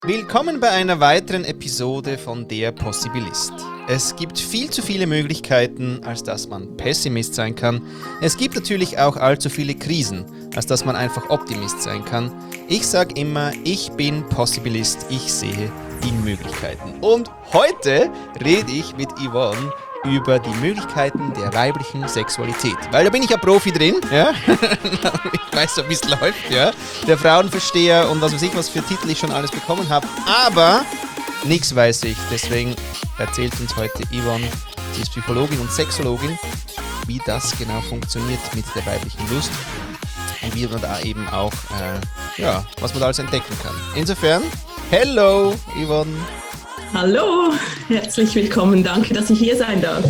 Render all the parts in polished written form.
Willkommen bei einer weiteren Episode von Der Possibilist. Es gibt viel zu viele Möglichkeiten, als dass man Pessimist sein kann. Es gibt natürlich auch allzu viele Krisen, als dass man einfach Optimist sein kann. Ich sage immer, ich bin Possibilist, ich sehe die Möglichkeiten. Und heute rede ich mit Yvonne über die Möglichkeiten der weiblichen Sexualität. Weil da bin ich ja Profi drin, ja. Ich weiß so, wie es läuft, ja. Der Frauenversteher und was weiß ich, was für Titel ich schon alles bekommen habe. Aber nichts weiß ich. Deswegen erzählt uns heute Yvonne, sie ist Psychologin und Sexologin, wie das genau funktioniert mit der weiblichen Lust und wie man da eben auch, was man da alles entdecken kann. Insofern, hello Yvonne! Hallo, herzlich willkommen, danke, dass ich hier sein darf.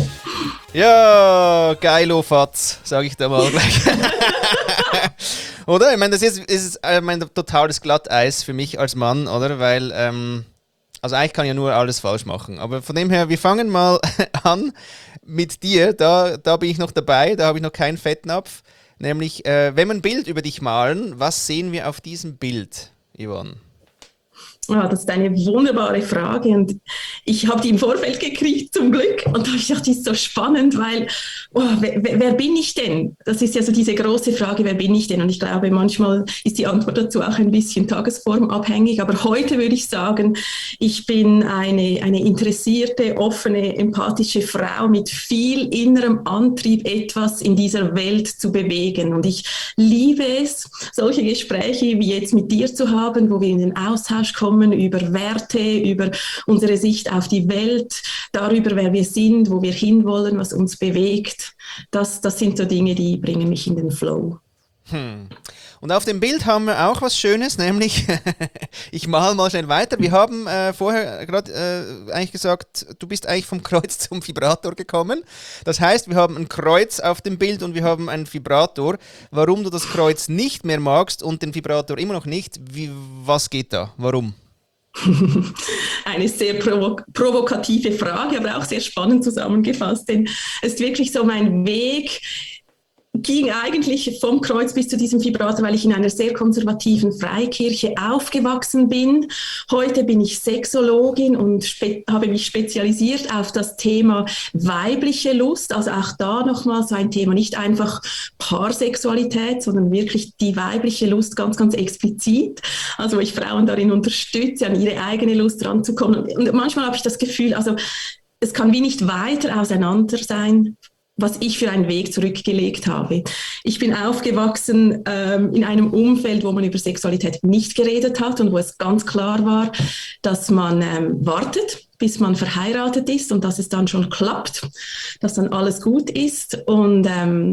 Ja, geilo Fatz, sage ich da mal gleich. Oder? Ich meine, das ist totales Glatteis für mich als Mann, oder? Weil, also eigentlich kann ich ja nur alles falsch machen. Aber von dem her, wir fangen mal an mit dir. Da bin ich noch dabei, da habe ich noch keinen Fettnapf. Nämlich, wenn wir ein Bild über dich malen, was sehen wir auf diesem Bild, Yvonne? Ah, das ist eine wunderbare Frage und ich habe die im Vorfeld gekriegt zum Glück und da habe ich gedacht, die ist so spannend, weil wer bin ich denn? Das ist ja so diese große Frage, wer bin ich denn? Und ich glaube, manchmal ist die Antwort dazu auch ein bisschen tagesformabhängig, aber heute würde ich sagen, ich bin eine interessierte, offene, empathische Frau mit viel innerem Antrieb, etwas in dieser Welt zu bewegen und ich liebe es, solche Gespräche wie jetzt mit dir zu haben, wo wir in den Austausch kommen, über Werte, über unsere Sicht auf die Welt, darüber, wer wir sind, wo wir hinwollen, was uns bewegt. Das sind so Dinge, die bringen mich in den Flow. Und auf dem Bild haben wir auch was Schönes, nämlich, ich male mal schnell weiter. Wir haben vorher gerade eigentlich gesagt, du bist eigentlich vom Kreuz zum Vibrator gekommen. Das heißt, wir haben ein Kreuz auf dem Bild und wir haben einen Vibrator. Warum du das Kreuz nicht mehr magst und den Vibrator immer noch nicht, was geht da? Warum? Eine sehr provokative Frage, aber auch sehr spannend zusammengefasst, denn es ist wirklich so mein Weg, ging eigentlich vom Kreuz bis zu diesem Vibrator, weil ich in einer sehr konservativen Freikirche aufgewachsen bin. Heute bin ich Sexologin und habe mich spezialisiert auf das Thema weibliche Lust. Also auch da nochmal so ein Thema, nicht einfach Paarsexualität, sondern wirklich die weibliche Lust ganz, ganz explizit. Also wo ich Frauen darin unterstütze, an ihre eigene Lust ranzukommen. Und manchmal habe ich das Gefühl, also es kann wie nicht weiter auseinander sein, was ich für einen Weg zurückgelegt habe. Ich bin aufgewachsen in einem Umfeld, wo man über Sexualität nicht geredet hat und wo es ganz klar war, dass man wartet, bis man verheiratet ist und dass es dann schon klappt, dass dann alles gut ist und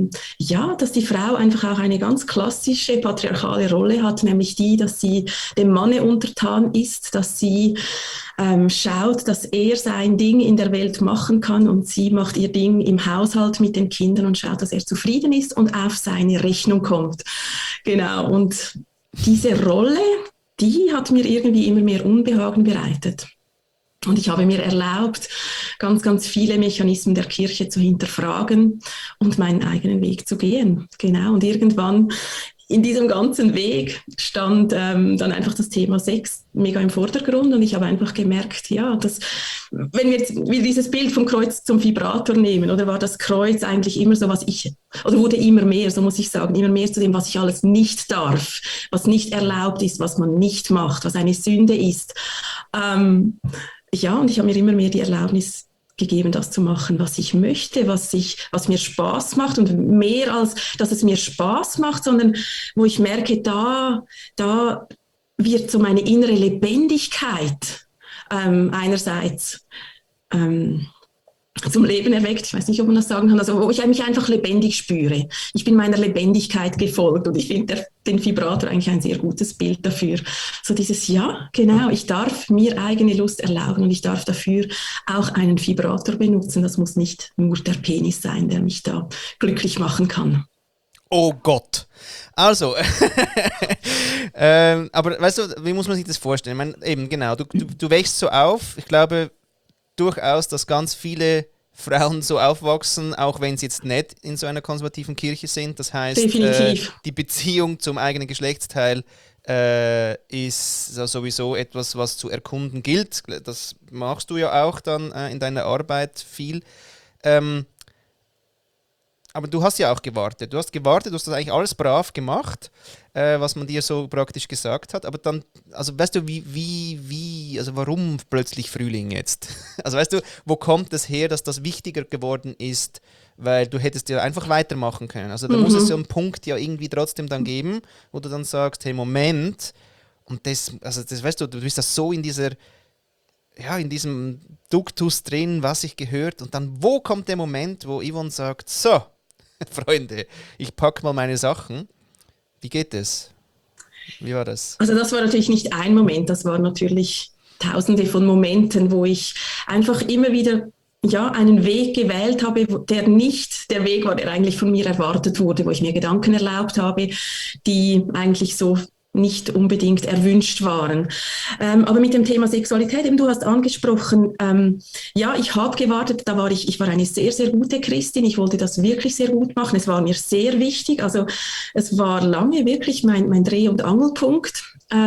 dass die Frau einfach auch eine ganz klassische patriarchale Rolle hat, nämlich die, dass sie dem Manne untertan ist, dass sie schaut, dass er sein Ding in der Welt machen kann und sie macht ihr Ding im Haushalt mit den Kindern und schaut, dass er zufrieden ist und auf seine Rechnung kommt. Genau, und diese Rolle, die hat mir irgendwie immer mehr Unbehagen bereitet. Und ich habe mir erlaubt, ganz, ganz viele Mechanismen der Kirche zu hinterfragen und meinen eigenen Weg zu gehen. Genau, und irgendwann in diesem ganzen Weg stand dann einfach das Thema Sex mega im Vordergrund und ich habe einfach gemerkt, ja, dass, wenn wir jetzt wieder dieses Bild vom Kreuz zum Vibrator nehmen, oder war das Kreuz eigentlich immer so, oder wurde immer mehr, so muss ich sagen, immer mehr zu dem, was ich alles nicht darf, was nicht erlaubt ist, was man nicht macht, was eine Sünde ist. Und ich habe mir immer mehr die Erlaubnis gegeben, das zu machen, was ich möchte, was mir Spaß macht und mehr als, dass es mir Spaß macht, sondern wo ich merke, da wird so meine innere Lebendigkeit einerseits zum Leben erweckt, ich weiß nicht, ob man das sagen kann, also wo ich mich einfach lebendig spüre. Ich bin meiner Lebendigkeit gefolgt und ich finde den Vibrator eigentlich ein sehr gutes Bild dafür. So dieses, ja, genau, ich darf mir eigene Lust erlauben und ich darf dafür auch einen Vibrator benutzen. Das muss nicht nur der Penis sein, der mich da glücklich machen kann. Oh Gott. Also, aber weißt du, wie muss man sich das vorstellen? Ich meine, eben genau, du wächst so auf, ich glaube, durchaus, dass ganz viele Frauen so aufwachsen, auch wenn sie jetzt nicht in so einer konservativen Kirche sind. Das heißt, die Beziehung zum eigenen Geschlechtsteil ist sowieso etwas, was zu erkunden gilt. Das machst du ja auch dann in deiner Arbeit viel. Aber du hast ja auch gewartet. Du hast das eigentlich alles brav gemacht, was man dir so praktisch gesagt hat. Aber dann, also weißt du, also warum plötzlich Frühling jetzt? Also weißt du, wo kommt es her, dass das wichtiger geworden ist? Weil du hättest ja einfach weitermachen können. Also da muss es so einen Punkt ja irgendwie trotzdem dann geben, wo du dann sagst, hey, Moment, und das weißt du bist das so in diesem Duktus drin, was ich gehört, und dann, wo kommt der Moment, wo Yvonne sagt, so, Freunde, ich packe mal meine Sachen. Wie geht es? Wie war das? Also das war natürlich nicht ein Moment, das waren natürlich tausende von Momenten, wo ich einfach immer wieder einen Weg gewählt habe, der nicht der Weg war, der eigentlich von mir erwartet wurde, wo ich mir Gedanken erlaubt habe, die eigentlich so nicht unbedingt erwünscht waren. Aber mit dem Thema Sexualität, eben du hast angesprochen, ich habe gewartet, ich war eine sehr, sehr gute Christin, ich wollte das wirklich sehr gut machen, es war mir sehr wichtig, also es war lange wirklich mein Dreh- und Angelpunkt.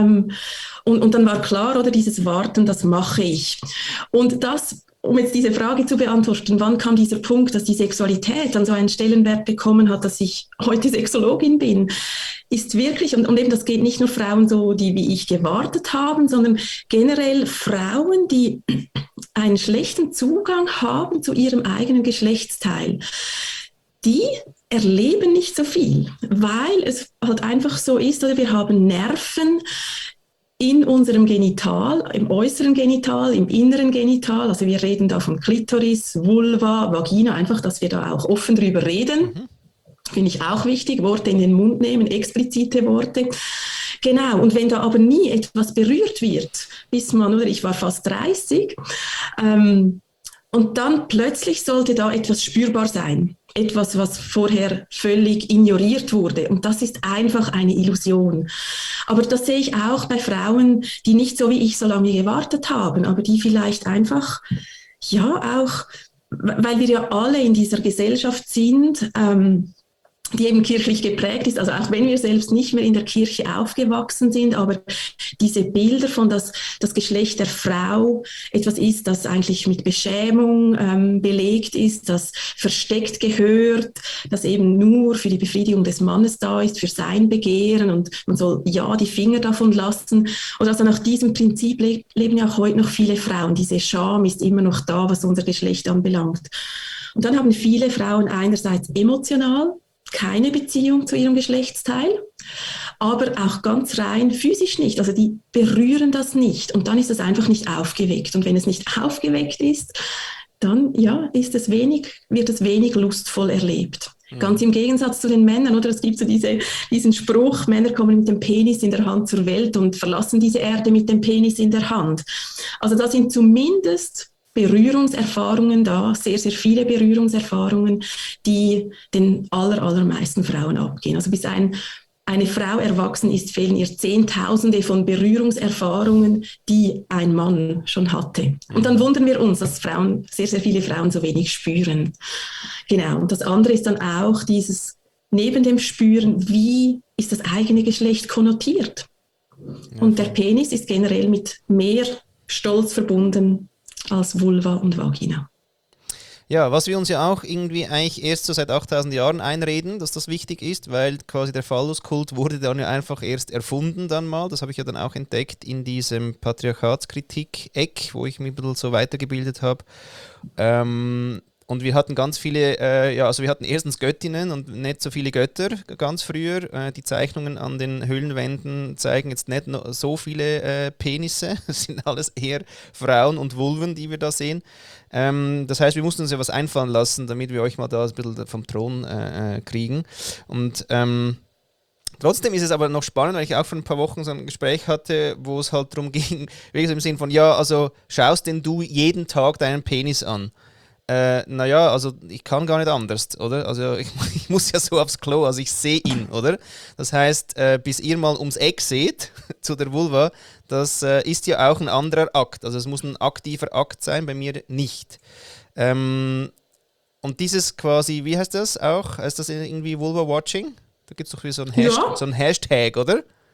Und dann war klar, oder dieses Warten, das mache ich. Und das, um jetzt diese Frage zu beantworten, wann kam dieser Punkt, dass die Sexualität dann so einen Stellenwert bekommen hat, dass ich heute Sexologin bin, ist wirklich, und eben das geht nicht nur Frauen so, die wie ich gewartet haben, sondern generell Frauen, die einen schlechten Zugang haben zu ihrem eigenen Geschlechtsteil. Die erleben nicht so viel, weil es halt einfach so ist, oder wir haben Nerven in unserem Genital, im äußeren Genital, im inneren Genital, also wir reden da von Klitoris, Vulva, Vagina, einfach, dass wir da auch offen drüber reden. Finde ich auch wichtig, Worte in den Mund nehmen, explizite Worte. Genau, und wenn da aber nie etwas berührt wird, ich war fast 30, und dann plötzlich sollte da etwas spürbar sein. Etwas, was vorher völlig ignoriert wurde. Und das ist einfach eine Illusion. Aber das sehe ich auch bei Frauen, die nicht so wie ich so lange gewartet haben, aber die vielleicht einfach, auch, weil wir ja alle in dieser Gesellschaft sind, die eben kirchlich geprägt ist, also auch wenn wir selbst nicht mehr in der Kirche aufgewachsen sind, aber diese Bilder von das Geschlecht der Frau etwas ist, das eigentlich mit Beschämung belegt ist, das versteckt gehört, das eben nur für die Befriedigung des Mannes da ist, für sein Begehren, und man soll die Finger davon lassen. Und also nach diesem Prinzip leben ja auch heute noch viele Frauen. Diese Scham ist immer noch da, was unser Geschlecht anbelangt. Und dann haben viele Frauen einerseits emotional keine Beziehung zu ihrem Geschlechtsteil, aber auch ganz rein physisch nicht. Also die berühren das nicht, und dann ist es einfach nicht aufgeweckt. Und wenn es nicht aufgeweckt ist, dann wird es wenig lustvoll erlebt. Ganz im Gegensatz zu den Männern, oder? Es gibt so diesen Spruch, Männer kommen mit dem Penis in der Hand zur Welt und verlassen diese Erde mit dem Penis in der Hand. Also da sind zumindest Berührungserfahrungen da, sehr, sehr viele Berührungserfahrungen, die den allermeisten Frauen abgehen. Also bis eine Frau erwachsen ist, fehlen ihr Zehntausende von Berührungserfahrungen, die ein Mann schon hatte. Und dann wundern wir uns, dass sehr, sehr viele Frauen so wenig spüren. Genau. Und das andere ist dann auch dieses, neben dem Spüren, wie ist das eigene Geschlecht konnotiert? Und der Penis ist generell mit mehr Stolz verbunden als Vulva und Vagina. Ja, was wir uns ja auch irgendwie eigentlich erst so seit 8000 Jahren einreden, dass das wichtig ist, weil quasi der Phalluskult wurde dann ja einfach erst erfunden dann mal. Das habe ich ja dann auch entdeckt in diesem Patriarchatskritik-Eck, wo ich mich ein bisschen so weitergebildet habe. Und wir hatten ganz viele, wir hatten erstens Göttinnen und nicht so viele Götter ganz früher. Die Zeichnungen an den Höhlenwänden zeigen jetzt nicht so viele Penisse. Es sind alles eher Frauen und Vulven, die wir da sehen. Das heißt, wir mussten uns ja was einfallen lassen, damit wir euch mal da ein bisschen vom Thron kriegen. Und trotzdem ist es aber noch spannend, weil ich auch vor ein paar Wochen so ein Gespräch hatte, wo es halt darum ging, wirklich so im Sinn von, schaust denn du jeden Tag deinen Penis an? Also ich kann gar nicht anders, oder? Also ich muss ja so aufs Klo, also ich sehe ihn, oder? Das heißt, bis ihr mal ums Eck seht, zu der Vulva, das ist ja auch ein anderer Akt. Also es muss ein aktiver Akt sein, bei mir nicht. Und dieses quasi, wie heißt das auch? Heißt das irgendwie Vulva-Watching? Da gibt es doch wie so ein Hashtag, oder?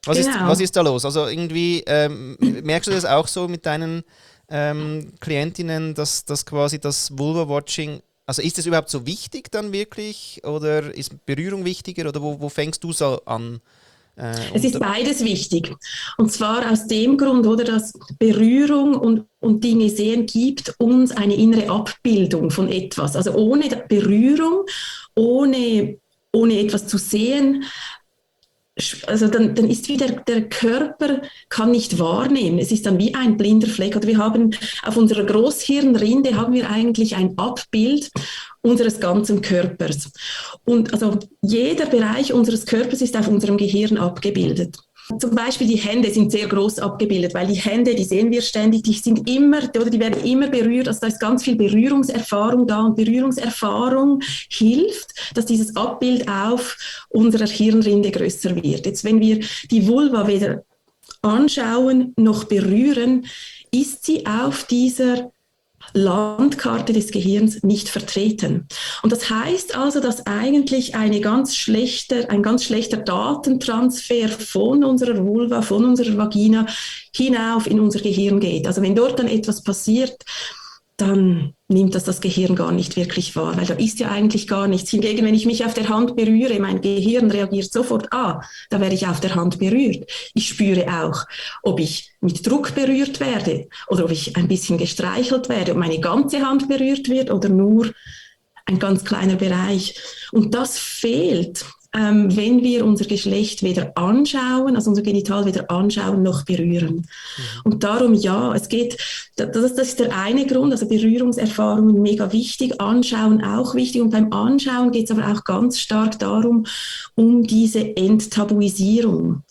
Was ist da los? Also irgendwie merkst du das auch so mit deinen Klientinnen, dass quasi das Vulva-Watching, also ist es überhaupt so wichtig dann wirklich oder ist Berührung wichtiger oder wo fängst du so an? Es ist beides wichtig. Und zwar aus dem Grund, oder, dass Berührung und Dinge sehen gibt uns eine innere Abbildung von etwas. Also ohne Berührung, ohne etwas zu sehen, also dann ist wieder der Körper kann nicht wahrnehmen. Es ist dann wie ein blinder Fleck. Oder wir haben auf unserer Großhirnrinde haben wir eigentlich ein Abbild unseres ganzen Körpers. Und also jeder Bereich unseres Körpers ist auf unserem Gehirn abgebildet. Zum Beispiel die Hände sind sehr groß abgebildet, weil die Hände, die sehen wir ständig, die sind immer, oder die werden immer berührt, also da ist ganz viel Berührungserfahrung da und Berührungserfahrung hilft, dass dieses Abbild auf unserer Hirnrinde größer wird. Jetzt, wenn wir die Vulva weder anschauen noch berühren, ist sie auf dieser Landkarte des Gehirns nicht vertreten. Und das heißt also, dass eigentlich ein ganz schlechter Datentransfer von unserer Vulva, von unserer Vagina hinauf in unser Gehirn geht. Also wenn dort dann etwas passiert, dann nimmt das Gehirn gar nicht wirklich wahr, weil da ist ja eigentlich gar nichts. Hingegen, wenn ich mich auf der Hand berühre, mein Gehirn reagiert sofort, da werde ich auf der Hand berührt. Ich spüre auch, ob ich mit Druck berührt werde oder ob ich ein bisschen gestreichelt werde, ob meine ganze Hand berührt wird oder nur ein ganz kleiner Bereich. Und das fehlt, wenn wir unser Geschlecht weder anschauen, also unser Genital weder anschauen noch berühren. Mhm. Und darum es geht, das ist der eine Grund, also Berührungserfahrungen mega wichtig, Anschauen auch wichtig und beim Anschauen geht es aber auch ganz stark darum, um diese Enttabuisierung.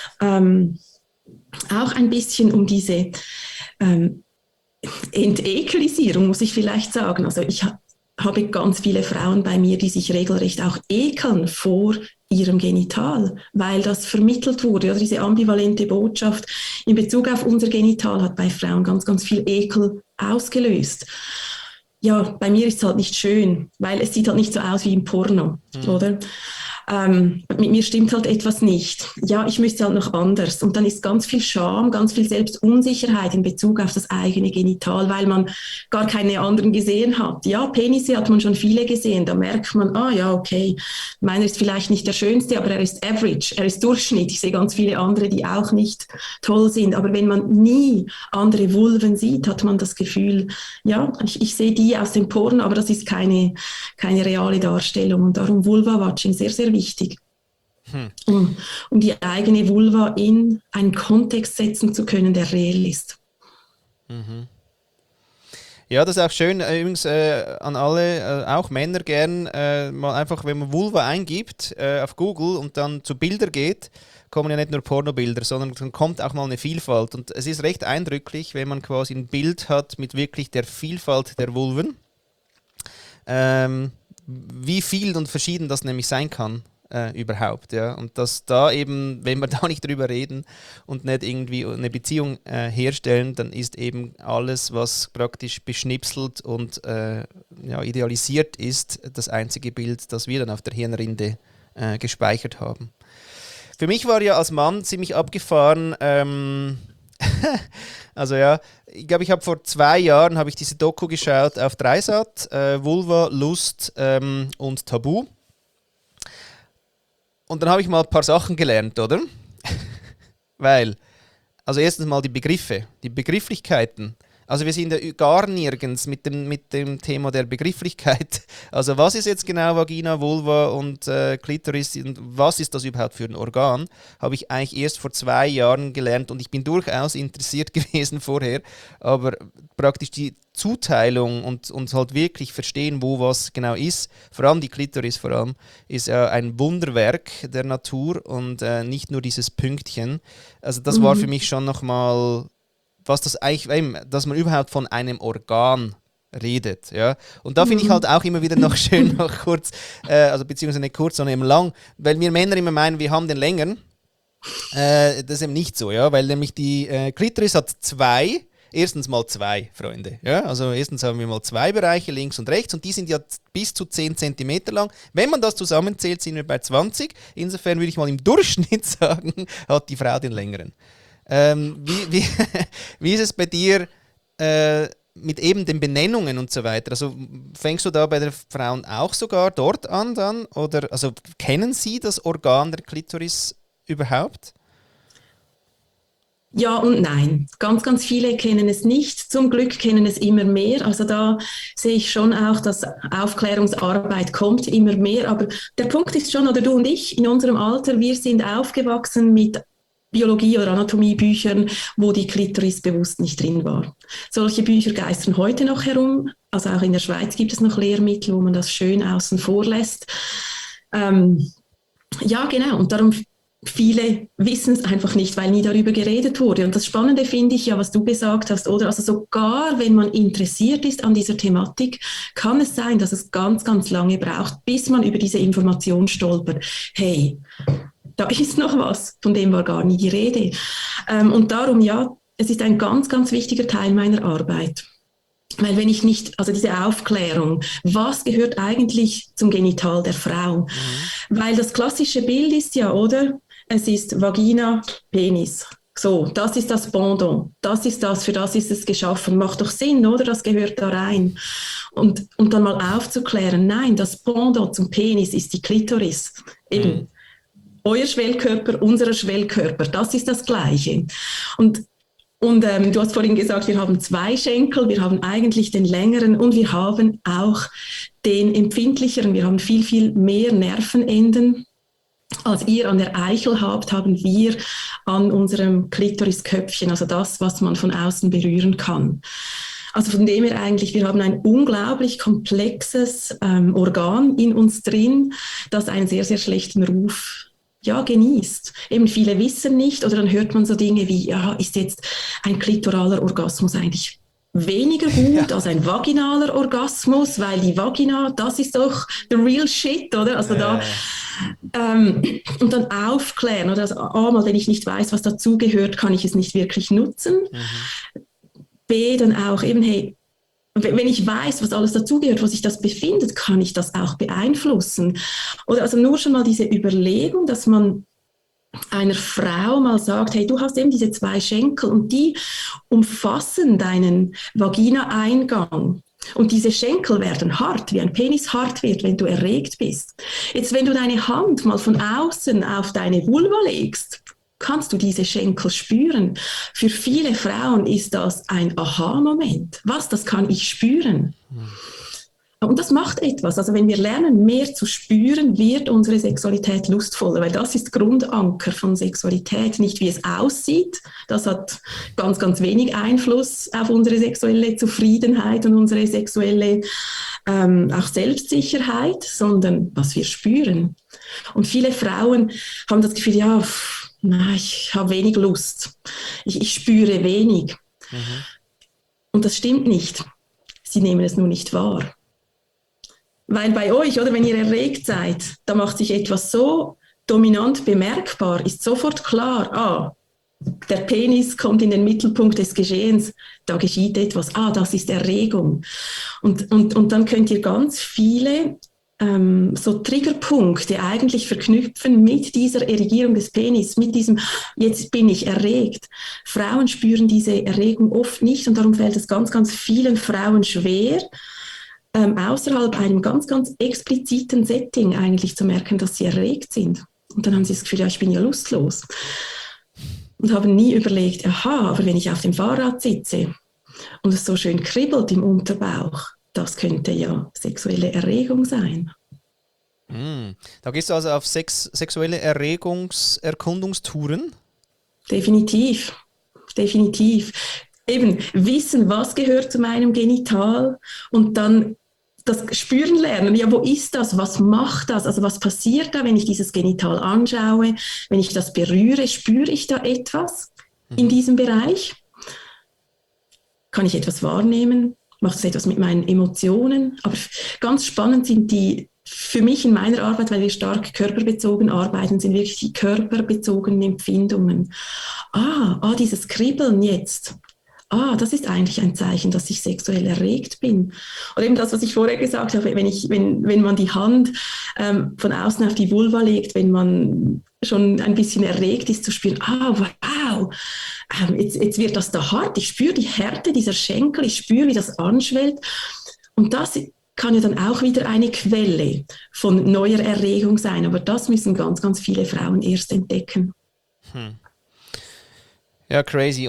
Auch ein bisschen um diese Entekelisierung, muss ich vielleicht sagen. Also ich habe ganz viele Frauen bei mir, die sich regelrecht auch ekeln vor ihrem Genital, weil das vermittelt wurde. Oder diese ambivalente Botschaft in Bezug auf unser Genital hat bei Frauen ganz, ganz viel Ekel ausgelöst. Ja, bei mir ist es halt nicht schön, weil es sieht halt nicht so aus wie im Porno, oder? Mit mir stimmt halt etwas nicht. Ja, ich müsste halt noch anders. Und dann ist ganz viel Scham, ganz viel Selbstunsicherheit in Bezug auf das eigene Genital, weil man gar keine anderen gesehen hat. Ja, Penisse hat man schon viele gesehen. Da merkt man, okay, meiner ist vielleicht nicht der schönste, aber er ist average, er ist Durchschnitt. Ich sehe ganz viele andere, die auch nicht toll sind. Aber wenn man nie andere Vulven sieht, hat man das Gefühl, ja, ich sehe die aus dem Porno, aber das ist keine reale Darstellung. Und darum Vulva-Watching sehr, sehr wichtig, um die eigene Vulva in einen Kontext setzen zu können, der real ist. Mhm. Ja, das ist auch schön, übrigens an alle, auch Männer gern, mal einfach, wenn man Vulva eingibt auf Google und dann zu Bilder geht, kommen ja nicht nur Pornobilder, sondern dann kommt auch mal eine Vielfalt. Und es ist recht eindrücklich, wenn man quasi ein Bild hat mit wirklich der Vielfalt der Vulven. Wie viel und verschieden das nämlich sein kann überhaupt. Ja? Und dass da eben, wenn wir da nicht drüber reden und nicht irgendwie eine Beziehung herstellen, dann ist eben alles, was praktisch beschnipselt und idealisiert ist, das einzige Bild, das wir dann auf der Hirnrinde gespeichert haben. Für mich war ja als Mann ziemlich abgefahren, also ja, ich glaube, ich habe vor 2 Jahren habe ich diese Doku geschaut auf Dreisat, Vulva, Lust und Tabu. Und dann habe ich mal ein paar Sachen gelernt, oder? Weil, also erstens mal die Begriffe, die Begrifflichkeiten. Also wir sind ja gar nirgends mit dem Thema der Begrifflichkeit. Also was ist jetzt genau Vagina, Vulva und Klitoris und was ist das überhaupt für ein Organ? Habe ich eigentlich erst vor 2 Jahren gelernt und ich bin durchaus interessiert gewesen vorher. Aber praktisch die Zuteilung und halt wirklich verstehen, wo was genau ist, vor allem die Klitoris ist ja ein Wunderwerk der Natur und nicht nur dieses Pünktchen. Also das war für mich schon nochmal... was das eigentlich, dass man überhaupt von einem Organ redet, ja. Und da finde ich halt auch immer wieder noch schön, noch kurz, also beziehungsweise nicht kurz, sondern eben lang, weil wir Männer immer meinen, wir haben den längeren. Das ist eben nicht so, ja, weil nämlich die Klitoris hat 2 erstens mal 2, Freunde. Ja, also erstens haben wir mal 2 Bereiche, links und rechts, und die sind ja bis zu 10 cm lang. Wenn man das zusammenzählt, sind wir bei 20. Insofern würde ich mal im Durchschnitt sagen, hat die Frau den längeren. Wie ist es bei dir mit eben den Benennungen und so weiter? Also fängst du da bei den Frauen auch sogar dort an dann? Oder also kennen sie das Organ der Klitoris überhaupt? Ja und nein. Ganz, ganz viele kennen es nicht. Zum Glück kennen es immer mehr. Also da sehe ich schon auch, dass Aufklärungsarbeit kommt immer mehr. Aber der Punkt ist schon, oder du und ich in unserem Alter, wir sind aufgewachsen mit Biologie- oder Anatomiebüchern, wo die Klitoris bewusst nicht drin war. Solche Bücher geistern heute noch herum. Also auch in der Schweiz gibt es noch Lehrmittel, wo man das schön außen vor lässt. Ja, genau. Und darum viele wissen es einfach nicht, weil nie darüber geredet wurde. Und das Spannende finde ich ja, was du gesagt hast, oder? Also sogar wenn man interessiert ist an dieser Thematik, kann es sein, dass es ganz, ganz lange braucht, bis man über diese Information stolpert. Hey, da ist noch was, von dem war gar nie die Rede. Und darum, ja, es ist ein ganz, ganz wichtiger Teil meiner Arbeit. Weil wenn ich nicht, also diese Aufklärung, was gehört eigentlich zum Genital der Frau? Mhm. Weil das klassische Bild ist ja, oder? Es ist Vagina, Penis. So, das ist das Pendant. Das ist das, für das ist es geschaffen. Macht doch Sinn, oder? Das gehört da rein. Und dann mal aufzuklären, nein, das Pendant zum Penis ist die Klitoris. Eben. Euer Schwellkörper, unser Schwellkörper, das ist das Gleiche. Und du hast vorhin gesagt, wir haben 2 Schenkel, wir haben eigentlich den längeren und wir haben auch den empfindlicheren. Wir haben viel, viel mehr Nervenenden. Als ihr an der Eichel habt, haben wir an unserem Klitorisköpfchen, also das, was man von außen berühren kann. Also von dem her eigentlich, wir haben ein unglaublich komplexes Organ in uns drin, das einen sehr, sehr schlechten Ruf genießt. Eben viele wissen nicht, oder dann hört man so Dinge wie, ja, ist jetzt ein klitoraler Orgasmus eigentlich weniger gut als ein vaginaler Orgasmus, weil die Vagina, das ist doch the real shit, oder? Also und dann aufklären, oder? Also einmal, wenn ich nicht weiß, was dazugehört, kann ich es nicht wirklich nutzen. B, dann auch eben, hey, wenn ich weiß, was alles dazugehört, wo sich das befindet, kann ich das auch beeinflussen. Oder also nur schon mal diese Überlegung, dass man einer Frau mal sagt, hey, du hast eben diese 2 Schenkel und die umfassen deinen Vagina-Eingang. Und diese Schenkel werden hart, wie ein Penis hart wird, wenn du erregt bist. Jetzt, wenn du deine Hand mal von außen auf deine Vulva legst, kannst du diese Schenkel spüren. Für viele Frauen ist das ein Aha-Moment. Was, das kann ich spüren. Und das macht etwas. Also wenn wir lernen, mehr zu spüren, wird unsere Sexualität lustvoller, weil das ist Grundanker von Sexualität, nicht wie es aussieht. Das hat ganz, ganz wenig Einfluss auf unsere sexuelle Zufriedenheit und unsere sexuelle auch Selbstsicherheit, sondern was wir spüren. Und viele Frauen haben das Gefühl, ja, ich habe wenig Lust. Ich spüre wenig. Und das stimmt nicht. Sie nehmen es nur nicht wahr. Weil bei euch, oder wenn ihr erregt seid, da macht sich etwas so dominant bemerkbar, ist sofort klar, der Penis kommt in den Mittelpunkt des Geschehens, da geschieht etwas, das ist Erregung. Und dann könnt ihr ganz viele so Triggerpunkte eigentlich verknüpfen mit dieser Erregierung des Penis, mit diesem, jetzt bin ich erregt. Frauen spüren diese Erregung oft nicht und darum fällt es ganz, ganz vielen Frauen schwer, außerhalb einem ganz, ganz expliziten Setting eigentlich zu merken, dass sie erregt sind. Und dann haben sie das Gefühl, ja, ich bin ja lustlos. Und haben nie überlegt, aber wenn ich auf dem Fahrrad sitze und es so schön kribbelt im Unterbauch, das könnte ja sexuelle Erregung sein. Da gehst du also auf sexuelle Erkundungstouren? Definitiv. Eben wissen, was gehört zu meinem Genital und dann das Spüren lernen. Ja, wo ist das? Was macht das? Also was passiert da, wenn ich dieses Genital anschaue? Wenn ich das berühre, spüre ich da etwas in diesem Bereich? Kann ich etwas wahrnehmen? Macht es etwas mit meinen Emotionen? Aber ganz spannend sind die, für mich in meiner Arbeit, weil wir stark körperbezogen arbeiten, sind wirklich die körperbezogenen Empfindungen. Dieses Kribbeln jetzt. das ist eigentlich ein Zeichen, dass ich sexuell erregt bin. Oder eben das, was ich vorher gesagt habe, wenn man die Hand von außen auf die Vulva legt, wenn man schon ein bisschen erregt ist, zu spüren, wow, jetzt wird das da hart, ich spüre die Härte dieser Schenkel, ich spüre, wie das anschwellt. Und das kann ja dann auch wieder eine Quelle von neuer Erregung sein. Aber das müssen ganz, ganz viele Frauen erst entdecken. Ja, crazy.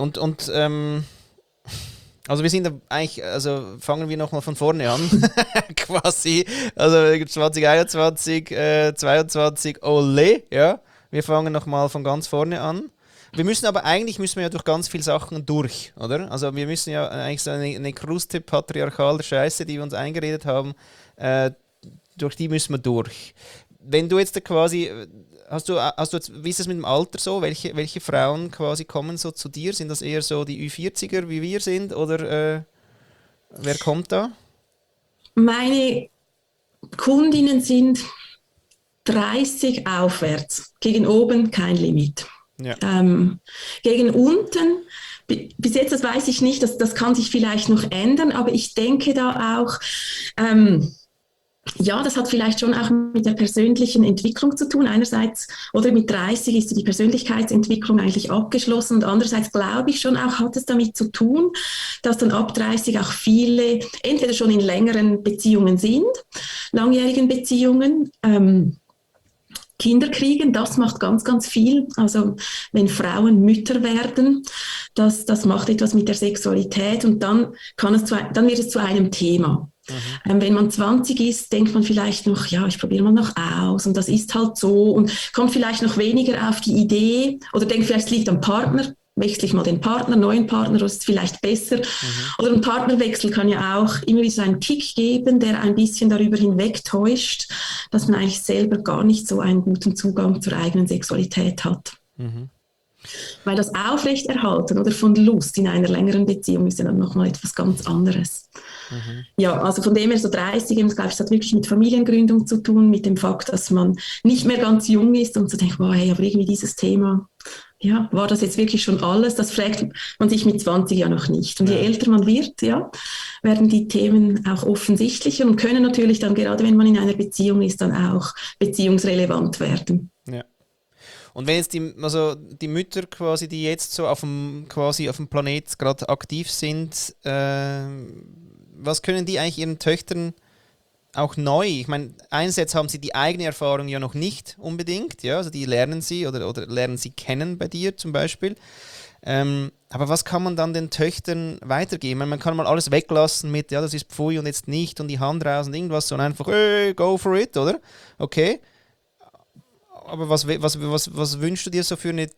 Also wir sind eigentlich, also fangen wir nochmal von vorne an, quasi, also 2021, 22, ole, ja, wir fangen nochmal von ganz vorne an. Müssen wir ja durch ganz viele Sachen durch, oder? Also wir müssen ja eigentlich so eine Kruste patriarchaler Scheiße, die wir uns eingeredet haben, durch die müssen wir durch. Wenn du jetzt quasi, wie ist das mit dem Alter so? Welche Frauen quasi kommen so zu dir? Sind das eher so die Ü40er, wie wir sind, oder wer kommt da? Meine Kundinnen sind 30 aufwärts, gegen oben kein Limit. Ja. Gegen unten, bis jetzt, das weiß ich nicht, das kann sich vielleicht noch ändern, aber ich denke da auch, ja, das hat vielleicht schon auch mit der persönlichen Entwicklung zu tun. Einerseits, oder mit 30 ist die Persönlichkeitsentwicklung eigentlich abgeschlossen und andererseits glaube ich schon auch, hat es damit zu tun, dass dann ab 30 auch viele entweder schon in längeren Beziehungen sind, langjährigen Beziehungen, Kinder kriegen, das macht ganz, ganz viel. Also wenn Frauen Mütter werden, das macht etwas mit der Sexualität und dann wird es zu einem Thema. Wenn man 20 ist, denkt man vielleicht noch, ja, ich probiere mal noch aus und das ist halt so und kommt vielleicht noch weniger auf die Idee oder denkt vielleicht, es liegt am Partner, wechsle ich mal den Partner, neuen Partner, das ist vielleicht besser. Oder ein Partnerwechsel kann ja auch immer wieder so einen Kick geben, der ein bisschen darüber hinwegtäuscht, dass man eigentlich selber gar nicht so einen guten Zugang zur eigenen Sexualität hat. Weil das Aufrechterhalten oder von Lust in einer längeren Beziehung ist ja dann nochmal etwas ganz anderes. Ja, also von dem her so 30, glaube ich, das hat wirklich mit Familiengründung zu tun, mit dem Fakt, dass man nicht mehr ganz jung ist und so denkt, wow, hey, aber irgendwie dieses Thema, ja, war das jetzt wirklich schon alles? Das fragt man sich mit 20 ja noch nicht. Und je älter man wird, ja, werden die Themen auch offensichtlicher und können natürlich dann, gerade wenn man in einer Beziehung ist, dann auch beziehungsrelevant werden. Ja. Und wenn jetzt die Mütter quasi, die jetzt so auf dem Planet gerade aktiv sind, was können die eigentlich ihren Töchtern auch neu? Ich meine, einerseits haben sie die eigene Erfahrung ja noch nicht unbedingt, ja, also die lernen sie oder lernen sie kennen bei dir zum Beispiel. Aber was kann man dann den Töchtern weitergeben? Man kann mal alles weglassen mit, ja, das ist Pfui und jetzt nicht und die Hand raus und irgendwas, sondern einfach, go for it, oder? Okay. Aber was wünschst du dir so für eine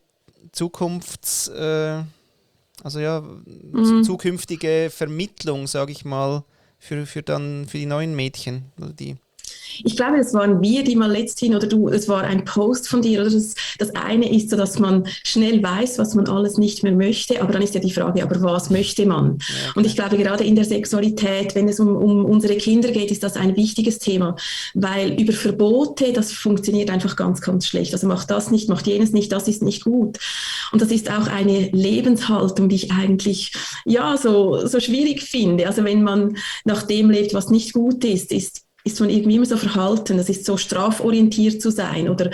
zukünftige Vermittlung, sage ich mal, für die neuen Mädchen? Oder die? Ich glaube, das waren wir, die mal letzthin, oder du, es war ein Post von dir, oder das eine ist so, dass man schnell weiß, was man alles nicht mehr möchte, aber dann ist ja die Frage, aber was möchte man? Ja, okay. Und ich glaube, gerade in der Sexualität, wenn es um unsere Kinder geht, ist das ein wichtiges Thema, weil über Verbote, das funktioniert einfach ganz, ganz schlecht. Also mach das nicht, mach jenes nicht, das ist nicht gut. Und das ist auch eine Lebenshaltung, die ich eigentlich, ja, so schwierig finde. Also wenn man nach dem lebt, was nicht gut ist man irgendwie immer so verhalten, das ist so straforientiert zu sein oder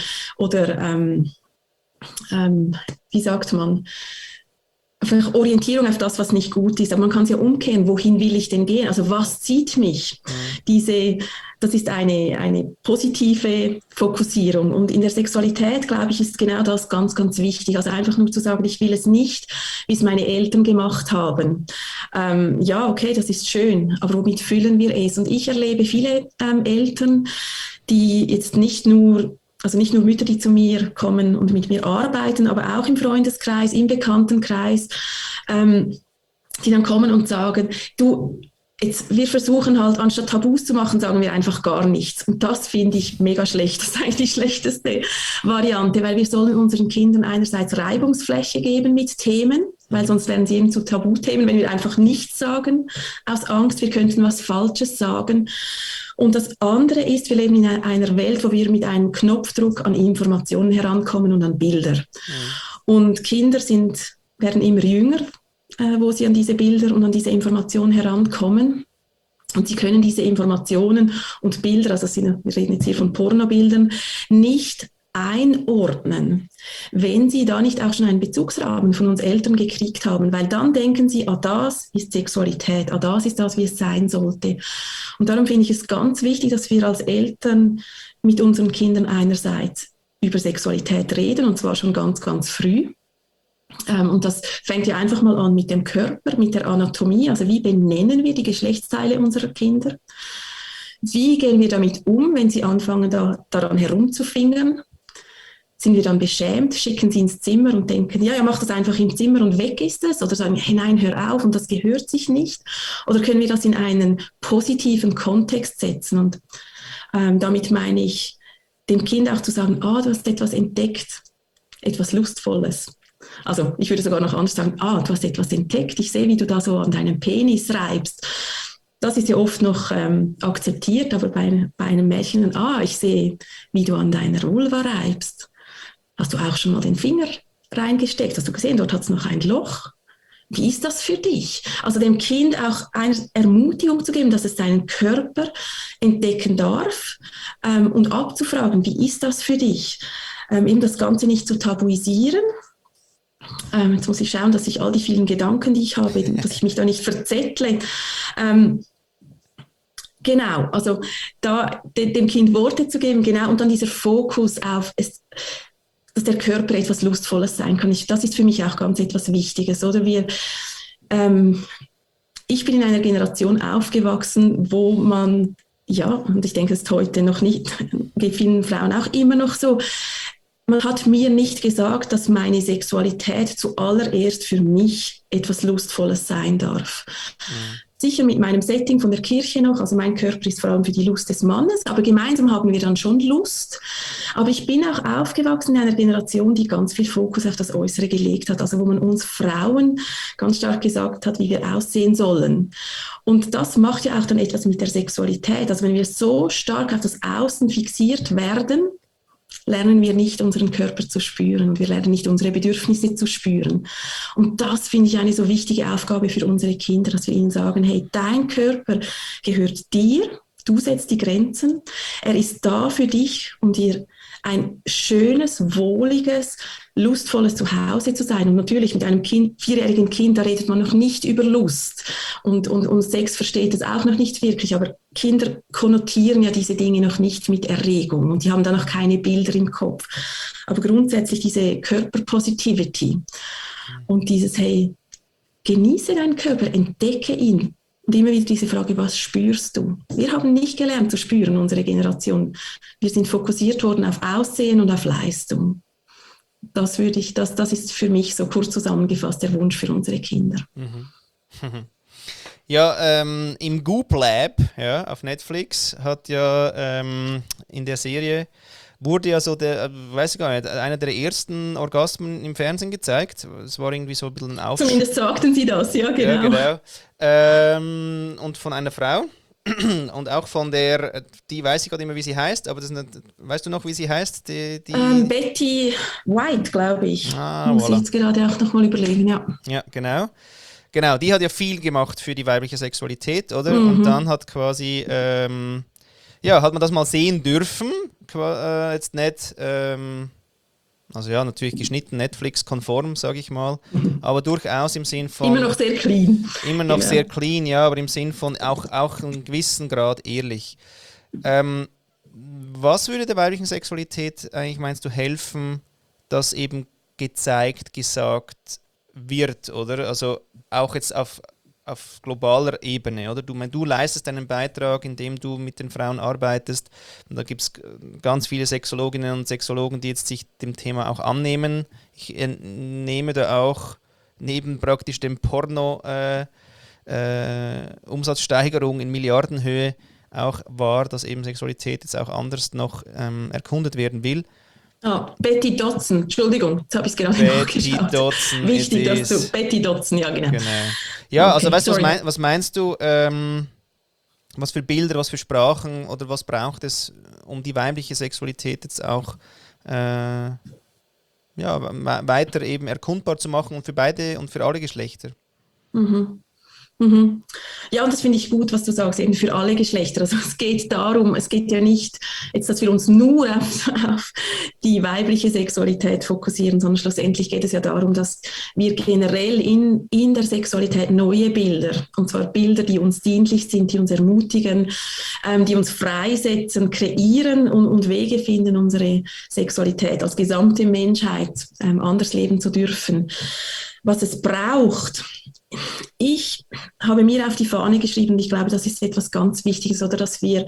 wie sagt man, einfach Orientierung auf das, was nicht gut ist. Aber man kann es ja umkehren, wohin will ich denn gehen? Also was zieht mich? Das ist eine positive Fokussierung. Und in der Sexualität, glaube ich, ist genau das ganz, ganz wichtig. Also einfach nur zu sagen, ich will es nicht, wie es meine Eltern gemacht haben. Ja, okay, das ist schön, aber womit füllen wir es? Und ich erlebe viele Eltern, die jetzt nicht nur Mütter, die zu mir kommen und mit mir arbeiten, aber auch im Freundeskreis, im Bekanntenkreis, die dann kommen und sagen, wir versuchen halt, anstatt Tabus zu machen, sagen wir einfach gar nichts. Und das finde ich mega schlecht. Das ist eigentlich die schlechteste Variante, weil wir sollen unseren Kindern einerseits Reibungsfläche geben mit Themen, weil sonst werden sie eben zu Tabuthemen, wenn wir einfach nichts sagen, aus Angst, wir könnten was Falsches sagen. Und das andere ist, wir leben in einer Welt, wo wir mit einem Knopfdruck an Informationen herankommen und an Bilder. Und Kinder werden immer jünger. wo sie an diese Bilder und an diese Informationen herankommen. Und sie können diese Informationen und Bilder, also wir reden jetzt hier von Pornobildern, nicht einordnen, wenn sie da nicht auch schon einen Bezugsrahmen von uns Eltern gekriegt haben, weil dann denken sie, das ist Sexualität, das ist das, wie es sein sollte. Und darum finde ich es ganz wichtig, dass wir als Eltern mit unseren Kindern einerseits über Sexualität reden, und zwar schon ganz, ganz früh. Und das fängt ja einfach mal an mit dem Körper, mit der Anatomie, also wie benennen wir die Geschlechtsteile unserer Kinder? Wie gehen wir damit um, wenn sie anfangen, daran herumzufingern? Sind wir dann beschämt, schicken sie ins Zimmer und denken, ja, mach das einfach im Zimmer und weg ist es? Oder sagen, hey, nein, hör auf und das gehört sich nicht? Oder können wir das in einen positiven Kontext setzen? Und damit meine ich, dem Kind auch zu sagen, du hast etwas entdeckt, etwas Lustvolles. Also ich würde sogar noch anders sagen, du hast etwas entdeckt, ich sehe, wie du da so an deinem Penis reibst. Das ist ja oft noch akzeptiert, aber bei einem Mädchen, ich sehe, wie du an deiner Vulva reibst. Hast du auch schon mal den Finger reingesteckt? Hast du gesehen, dort hat es noch ein Loch? Wie ist das für dich? Also dem Kind auch eine Ermutigung zu geben, dass es seinen Körper entdecken darf und abzufragen, wie ist das für dich? Eben das Ganze nicht zu tabuisieren. Jetzt muss ich schauen, dass ich all die vielen Gedanken, die ich habe, dass ich mich da nicht verzettle. Genau, also da dem Kind Worte zu geben, genau, und dann dieser Fokus auf dass der Körper etwas Lustvolles sein kann. Das ist für mich auch ganz etwas Wichtiges. Oder ich bin in einer Generation aufgewachsen, wo man, und ich denke, es ist heute noch nicht, geht vielen Frauen auch immer noch so, man hat mir nicht gesagt, dass meine Sexualität zuallererst für mich etwas Lustvolles sein darf. Mhm. Sicher mit meinem Setting von der Kirche noch, also mein Körper ist vor allem für die Lust des Mannes, aber gemeinsam haben wir dann schon Lust. Aber ich bin auch aufgewachsen in einer Generation, die ganz viel Fokus auf das Äußere gelegt hat, also wo man uns Frauen ganz stark gesagt hat, wie wir aussehen sollen. Und das macht ja auch dann etwas mit der Sexualität. Also wenn wir so stark auf das Außen fixiert werden, lernen wir nicht, unseren Körper zu spüren und wir lernen nicht, unsere Bedürfnisse zu spüren. Und das finde ich eine so wichtige Aufgabe für unsere Kinder, dass wir ihnen sagen, hey, dein Körper gehört dir, du setzt die Grenzen, er ist da für dich, um dir ein schönes, wohliges, lustvolles Zuhause zu sein. Und natürlich mit einem 4-jährigen Kind, da redet man noch nicht über Lust. Und Sex versteht es auch noch nicht wirklich. Aber Kinder konnotieren ja diese Dinge noch nicht mit Erregung. Und die haben da noch keine Bilder im Kopf. Aber grundsätzlich diese Körperpositivity und dieses, hey, genieße deinen Körper, entdecke ihn. Und immer wieder diese Frage, was spürst du? Wir haben nicht gelernt zu spüren, unsere Generation. Wir sind fokussiert worden auf Aussehen und auf Leistung. Das ist für mich so kurz zusammengefasst der Wunsch für unsere Kinder. Mhm. Ja, im Goop Lab, auf Netflix hat ja in der Serie wurde ja so weiß ich gar nicht, einer der ersten Orgasmen im Fernsehen gezeigt. Es war irgendwie so ein bisschen ein Aufschrei. Zumindest sagten sie das, ja genau. Ja, genau. Und von einer Frau und auch von die weiß ich gerade immer, wie sie heißt, aber weißt du noch, wie sie heißt? Betty White, glaube ich. Muss ich jetzt gerade auch nochmal überlegen, ja. Ja, genau. Genau, die hat ja viel gemacht für die weibliche Sexualität, oder? Mhm. Und dann hat quasi, hat man das mal sehen dürfen. Jetzt nicht, also ja, natürlich geschnitten, Netflix-konform, sage ich mal, aber durchaus im Sinn von... Immer noch sehr clean. Immer noch sehr clean, ja, aber im Sinn von auch in gewissem Grad ehrlich. Was würde der weiblichen Sexualität eigentlich, meinst du, helfen, dass eben gezeigt, gesagt wird, oder? Also auch jetzt auf globaler Ebene, oder? Du leistest einen Beitrag, indem du mit den Frauen arbeitest. Und da gibt es ganz viele Sexologinnen und Sexologen, die jetzt sich dem Thema auch annehmen. Ich nehme da auch neben praktisch dem Porno Umsatzsteigerung in Milliardenhöhe auch wahr, dass eben Sexualität jetzt auch anders noch erkundet werden will. Betty Dodson, Entschuldigung, jetzt habe ich es gerade nachgeschaut. Betty Dodson. Wichtig, dass du Betty Dodson, ja genau. Ja, okay, also weißt du, was meinst du, was für Bilder, was für Sprachen oder was braucht es, um die weibliche Sexualität jetzt auch weiter eben erkundbar zu machen und für beide und für alle Geschlechter? Mhm. Mhm. Ja, und das finde ich gut, was du sagst, eben für alle Geschlechter. Also es geht darum, es geht ja nicht jetzt, dass wir uns nur auf die weibliche Sexualität fokussieren, sondern schlussendlich geht es ja darum, dass wir generell in der Sexualität neue Bilder, und zwar Bilder, die uns dienlich sind, die uns ermutigen, die uns freisetzen, kreieren und Wege finden, unsere Sexualität als gesamte Menschheit anders leben zu dürfen. Was es braucht, ich habe mir auf die Fahne geschrieben, ich glaube, das ist etwas ganz Wichtiges, oder dass wir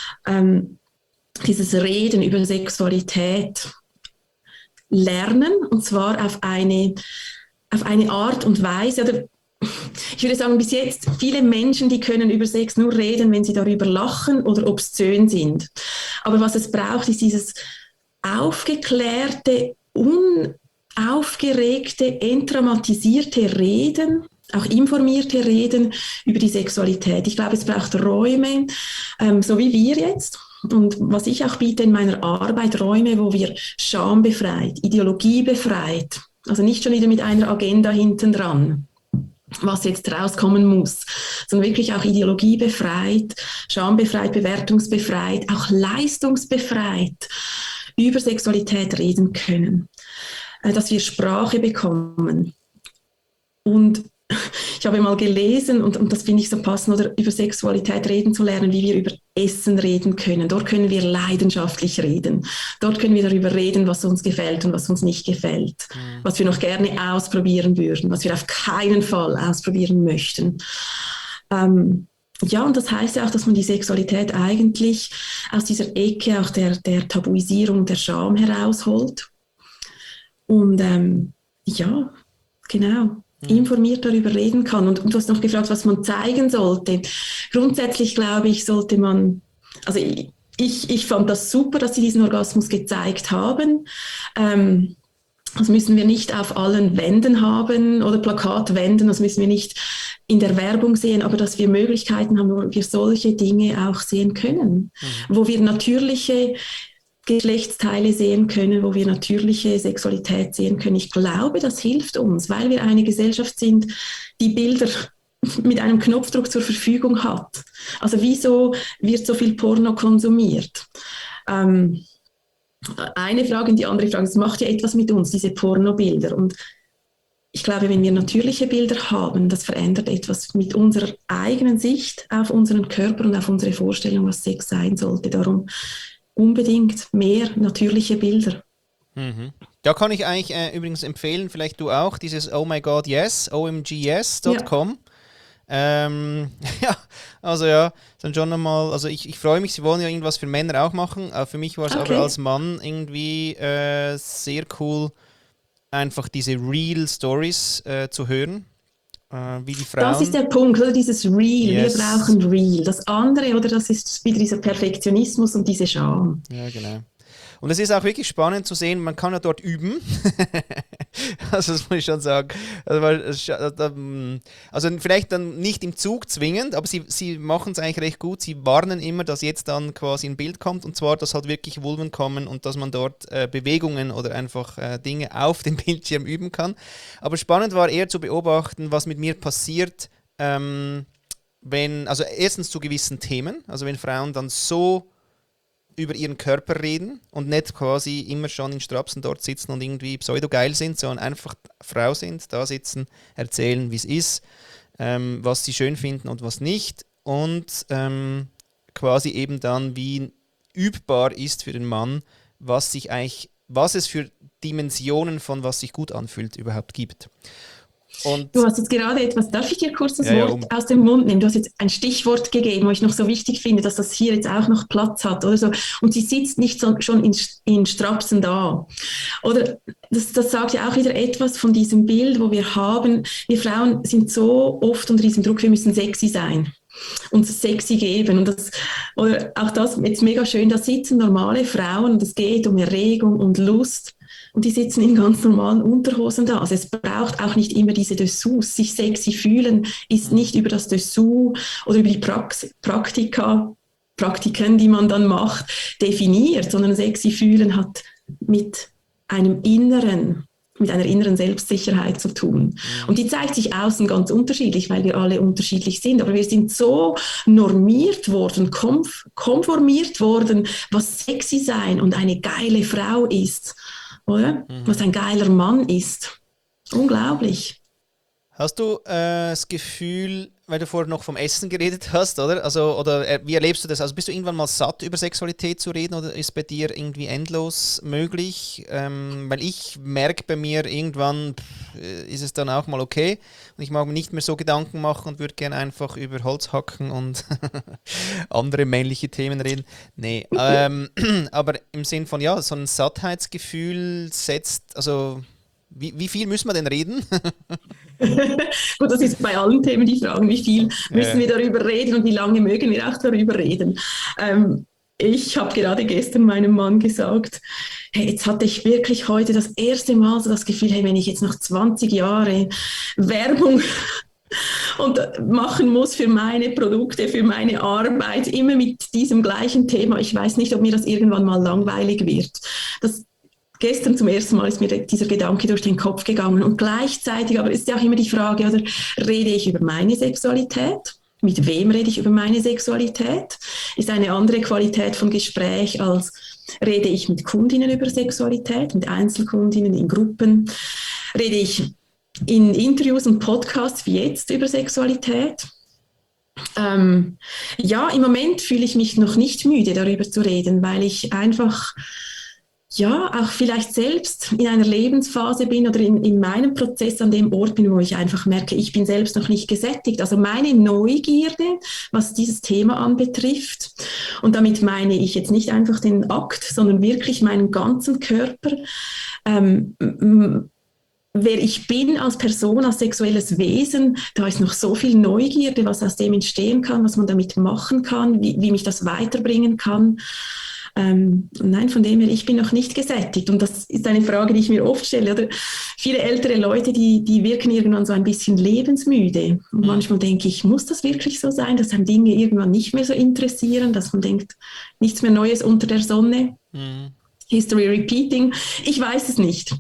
dieses Reden über Sexualität lernen, und zwar auf eine Art und Weise, oder ich würde sagen, bis jetzt viele Menschen, die können über Sex nur reden, wenn sie darüber lachen oder obszön sind. Aber was es braucht, ist dieses aufgeklärte, unaufgeregte, entdramatisierte Reden, auch informierte Reden über die Sexualität. Ich glaube, es braucht Räume, so wie wir jetzt. Und was ich auch biete in meiner Arbeit, Räume, wo wir schambefreit, ideologiebefreit, also nicht schon wieder mit einer Agenda hinten dran, was jetzt rauskommen muss, sondern wirklich auch ideologiebefreit, schambefreit, bewertungsbefreit, auch leistungsbefreit über Sexualität reden können, dass wir Sprache bekommen. Und ich habe mal gelesen, und das finde ich so passend, oder über Sexualität reden zu lernen, wie wir über Essen reden können. Dort können wir leidenschaftlich reden. Dort können wir darüber reden, was uns gefällt und was uns nicht gefällt. Was wir noch gerne ausprobieren würden, was wir auf keinen Fall ausprobieren möchten. Ja, und das heißt ja auch, dass man die Sexualität eigentlich aus dieser Ecke auch der Tabuisierung, der Scham herausholt. Und ja, genau, informiert darüber reden kann. Und du hast noch gefragt, was man zeigen sollte. Grundsätzlich glaube ich, sollte man, also ich fand das super, dass sie diesen Orgasmus gezeigt haben. Das müssen wir nicht auf allen Wänden haben oder Plakatwänden, das müssen wir nicht in der Werbung sehen, aber dass wir Möglichkeiten haben, wo wir solche Dinge auch sehen können, wo wir natürliche Geschlechtsteile sehen können, wo wir natürliche Sexualität sehen können. Ich glaube, das hilft uns, weil wir eine Gesellschaft sind, die Bilder mit einem Knopfdruck zur Verfügung hat. Also wieso wird so viel Porno konsumiert? Eine Frage und die andere Frage, es macht ja etwas mit uns, diese Pornobilder. Und ich glaube, wenn wir natürliche Bilder haben, das verändert etwas mit unserer eigenen Sicht auf unseren Körper und auf unsere Vorstellung, was Sex sein sollte. Darum unbedingt mehr natürliche Bilder. Da kann ich eigentlich übrigens empfehlen, vielleicht du auch, dieses Oh My God Yes, omgyes.com. Ja. Ja, also ja, dann schon nochmal, also ich freue mich, sie wollen ja irgendwas für Männer auch machen, für mich war es aber als Mann irgendwie sehr cool, einfach diese Real Stories zu hören. Wie die Frauen. Das ist der Punkt, oder dieses Real, yes. Wir brauchen Real. Das andere, oder das ist wieder dieser Perfektionismus und diese Scham. Ja, genau. Und es ist auch wirklich spannend zu sehen, man kann ja dort üben. Also das muss ich schon sagen. Also vielleicht dann nicht im Zug zwingend, aber sie machen es eigentlich recht gut. Sie warnen immer, dass jetzt dann quasi ein Bild kommt, und zwar, dass halt wirklich Vulven kommen und dass man dort Bewegungen oder einfach Dinge auf dem Bildschirm üben kann. Aber spannend war eher zu beobachten, was mit mir passiert, also erstens zu gewissen Themen, also wenn Frauen dann so über ihren Körper reden und nicht quasi immer schon in Strapsen dort sitzen und irgendwie pseudo-geil sind, sondern einfach Frau sind, da sitzen, erzählen, wie es ist, was sie schön finden und was nicht, und quasi eben dann, wie übbar ist für den Mann, was es für Dimensionen von was sich gut anfühlt überhaupt gibt. Und du hast jetzt gerade etwas, darf ich dir kurz das Wort aus dem Mund nehmen? Du hast jetzt ein Stichwort gegeben, wo ich noch so wichtig finde, dass das hier jetzt auch noch Platz hat oder so. Und sie sitzt nicht so, schon in Strapsen da. Oder das sagt ja auch wieder etwas von diesem Bild, wo wir haben, wir Frauen sind so oft unter diesem Druck, wir müssen sexy sein, uns sexy geben. Und oder auch das jetzt mega schön, da sitzen normale Frauen und es geht um Erregung und Lust. Und die sitzen in ganz normalen Unterhosen da. Also es braucht auch nicht immer diese Dessous. Sich sexy fühlen ist nicht über das Dessous oder über die Praktiken, die man dann macht, definiert, sondern sexy fühlen hat mit einem Inneren, mit einer inneren Selbstsicherheit zu tun. Und die zeigt sich außen ganz unterschiedlich, weil wir alle unterschiedlich sind. Aber wir sind so normiert worden, konformiert worden, was sexy sein und eine geile Frau ist, oder? Was ein geiler Mann ist. Unglaublich. Hast du das Gefühl, weil du vorher noch vom Essen geredet hast, oder? Also, wie erlebst du das? Also bist du irgendwann mal satt, über Sexualität zu reden, oder ist bei dir irgendwie endlos möglich? Weil ich merke bei mir, irgendwann ist es dann auch mal okay und ich mag mir nicht mehr so Gedanken machen und würde gerne einfach über Holz hacken und andere männliche Themen reden. Nee, aber im Sinn von, ja, so ein Sattheitsgefühl setzt, also wie viel müssen wir denn reden? Gut, das ist bei allen Themen die Frage, wie viel müssen wir darüber reden und wie lange mögen wir auch darüber reden. Ich habe gerade gestern meinem Mann gesagt, hey, jetzt hatte ich wirklich heute das erste Mal so das Gefühl, hey, wenn ich jetzt noch 20 Jahre Werbung und machen muss für meine Produkte, für meine Arbeit, immer mit diesem gleichen Thema, ich weiß nicht, ob mir das irgendwann mal langweilig wird. Gestern zum ersten Mal ist mir dieser Gedanke durch den Kopf gegangen und gleichzeitig, aber ist ja auch immer die Frage, oder rede ich über meine Sexualität? Mit wem rede ich über meine Sexualität? Ist eine andere Qualität von Gespräch, als rede ich mit Kundinnen über Sexualität, mit Einzelkundinnen in Gruppen? Rede ich in Interviews und Podcasts wie jetzt über Sexualität? Ja, im Moment fühle ich mich noch nicht müde, darüber zu reden, weil ich einfach auch vielleicht selbst in einer Lebensphase bin oder in meinem Prozess an dem Ort bin, wo ich einfach merke, ich bin selbst noch nicht gesättigt. Also meine Neugierde, was dieses Thema anbetrifft, und damit meine ich jetzt nicht einfach den Akt, sondern wirklich meinen ganzen Körper, wer ich bin als Person, als sexuelles Wesen, da ist noch so viel Neugierde, was aus dem entstehen kann, was man damit machen kann, wie mich das weiterbringen kann. Nein, von dem her, ich bin noch nicht gesättigt. Und das ist eine Frage, die ich mir oft stelle. Oder viele ältere Leute, die wirken irgendwann so ein bisschen lebensmüde. Und manchmal denke ich, muss das wirklich so sein, dass einem Dinge irgendwann nicht mehr so interessieren, dass man denkt, nichts mehr Neues unter der Sonne? History repeating. Ich weiß es nicht.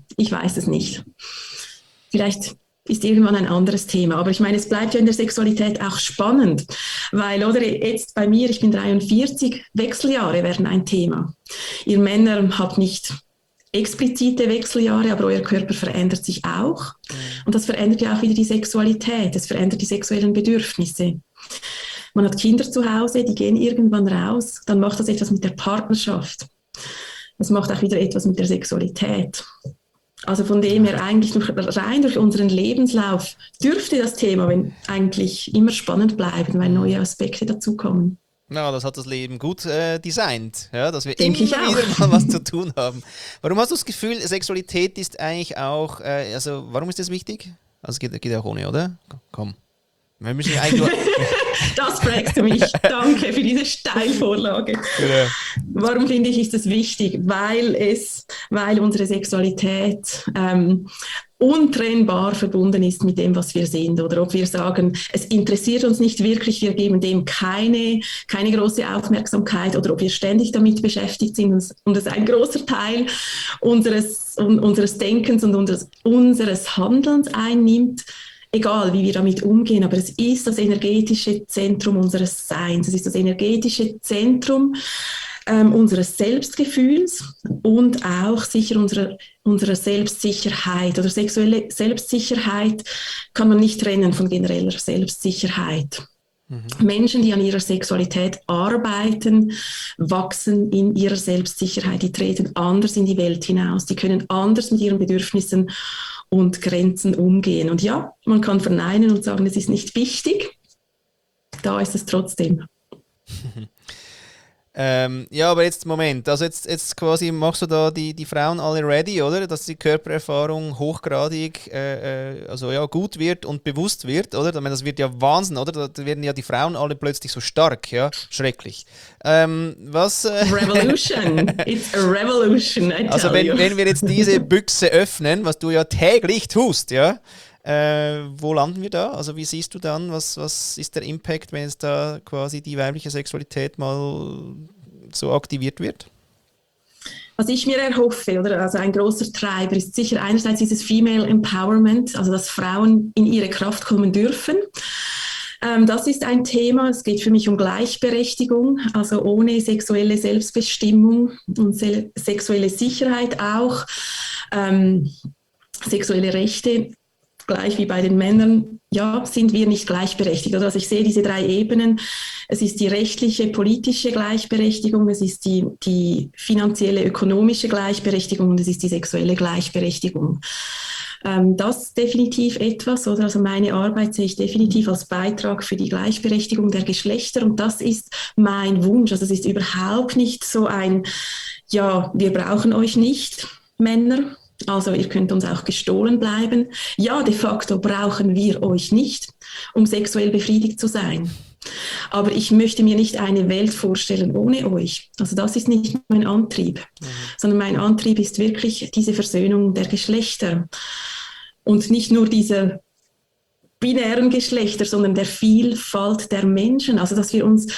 Vielleicht ist irgendwann ein anderes Thema. Aber ich meine, es bleibt ja in der Sexualität auch spannend, weil, oder jetzt bei mir, ich bin 43, Wechseljahre werden ein Thema. Ihr Männer habt nicht explizite Wechseljahre, aber euer Körper verändert sich auch. Und das verändert ja auch wieder die Sexualität, es verändert die sexuellen Bedürfnisse. Man hat Kinder zu Hause, die gehen irgendwann raus, dann macht das etwas mit der Partnerschaft. Das macht auch wieder etwas mit der Sexualität. Also von dem her eigentlich rein durch unseren Lebenslauf dürfte das Thema eigentlich immer spannend bleiben, weil neue Aspekte dazukommen. Ja, das hat das Leben gut designt, ja, dass wir Denke immer wieder mal was zu tun haben. Warum hast du das Gefühl, Sexualität ist eigentlich auch, also warum ist das wichtig? Also geht auch ohne, oder? Komm. Wir müssen ja eigentlich Das fragst du mich. Danke für diese Steilvorlage. Ja. Warum finde ich, ist das wichtig? Weil unsere Sexualität untrennbar verbunden ist mit dem, was wir sind. Oder ob wir sagen, es interessiert uns nicht wirklich, wir geben dem keine große Aufmerksamkeit, oder ob wir ständig damit beschäftigt sind und es ein großer Teil unseres Denkens und unseres Handelns einnimmt. Egal, wie wir damit umgehen, aber es ist das energetische Zentrum unseres Seins. Es ist das energetische Zentrum unseres Selbstgefühls und auch sicher unserer Selbstsicherheit. Oder sexuelle Selbstsicherheit kann man nicht trennen von genereller Selbstsicherheit. Menschen, die an ihrer Sexualität arbeiten, wachsen in ihrer Selbstsicherheit. Die treten anders in die Welt hinaus. Die können anders mit ihren Bedürfnissen und Grenzen umgehen. Und ja, man kann verneinen und sagen, es ist nicht wichtig. Da ist es trotzdem. Ja, aber jetzt, Moment, also jetzt quasi machst du da die Frauen alle ready, oder? Dass die Körpererfahrung hochgradig also ja, gut wird und bewusst wird, oder? Ich meine, das wird ja Wahnsinn, oder? Da werden ja die Frauen alle plötzlich so stark, ja? Schrecklich. Revolution. It's a revolution, I tell also wenn wir jetzt diese Büchse öffnen, was du ja täglich tust, ja? Wo landen wir da? Also wie siehst du dann, was ist der Impact, wenn es da quasi die weibliche Sexualität mal so aktiviert wird? Was ich mir erhoffe, oder also ein großer Treiber ist sicher einerseits dieses Female Empowerment, also dass Frauen in ihre Kraft kommen dürfen. Das ist ein Thema. Es geht für mich um Gleichberechtigung, also ohne sexuelle Selbstbestimmung und sexuelle Sicherheit auch, sexuelle Rechte, gleich wie bei den Männern, ja, sind wir nicht gleichberechtigt. Also ich sehe diese 3 Ebenen. Es ist die rechtliche, politische Gleichberechtigung, es ist die finanzielle, ökonomische Gleichberechtigung und es ist die sexuelle Gleichberechtigung. Das ist definitiv etwas, oder? Also meine Arbeit sehe ich definitiv als Beitrag für die Gleichberechtigung der Geschlechter und das ist mein Wunsch. Also es ist überhaupt nicht so ein, ja, wir brauchen euch nicht, Männer. Also ihr könnt uns auch gestohlen bleiben. Ja, de facto brauchen wir euch nicht, um sexuell befriedigt zu sein. Aber ich möchte mir nicht eine Welt vorstellen ohne euch. Also das ist nicht mein Antrieb, sondern mein Antrieb ist wirklich diese Versöhnung der Geschlechter. Und nicht nur diese binären Geschlechter, sondern der Vielfalt der Menschen. Also dass wir uns,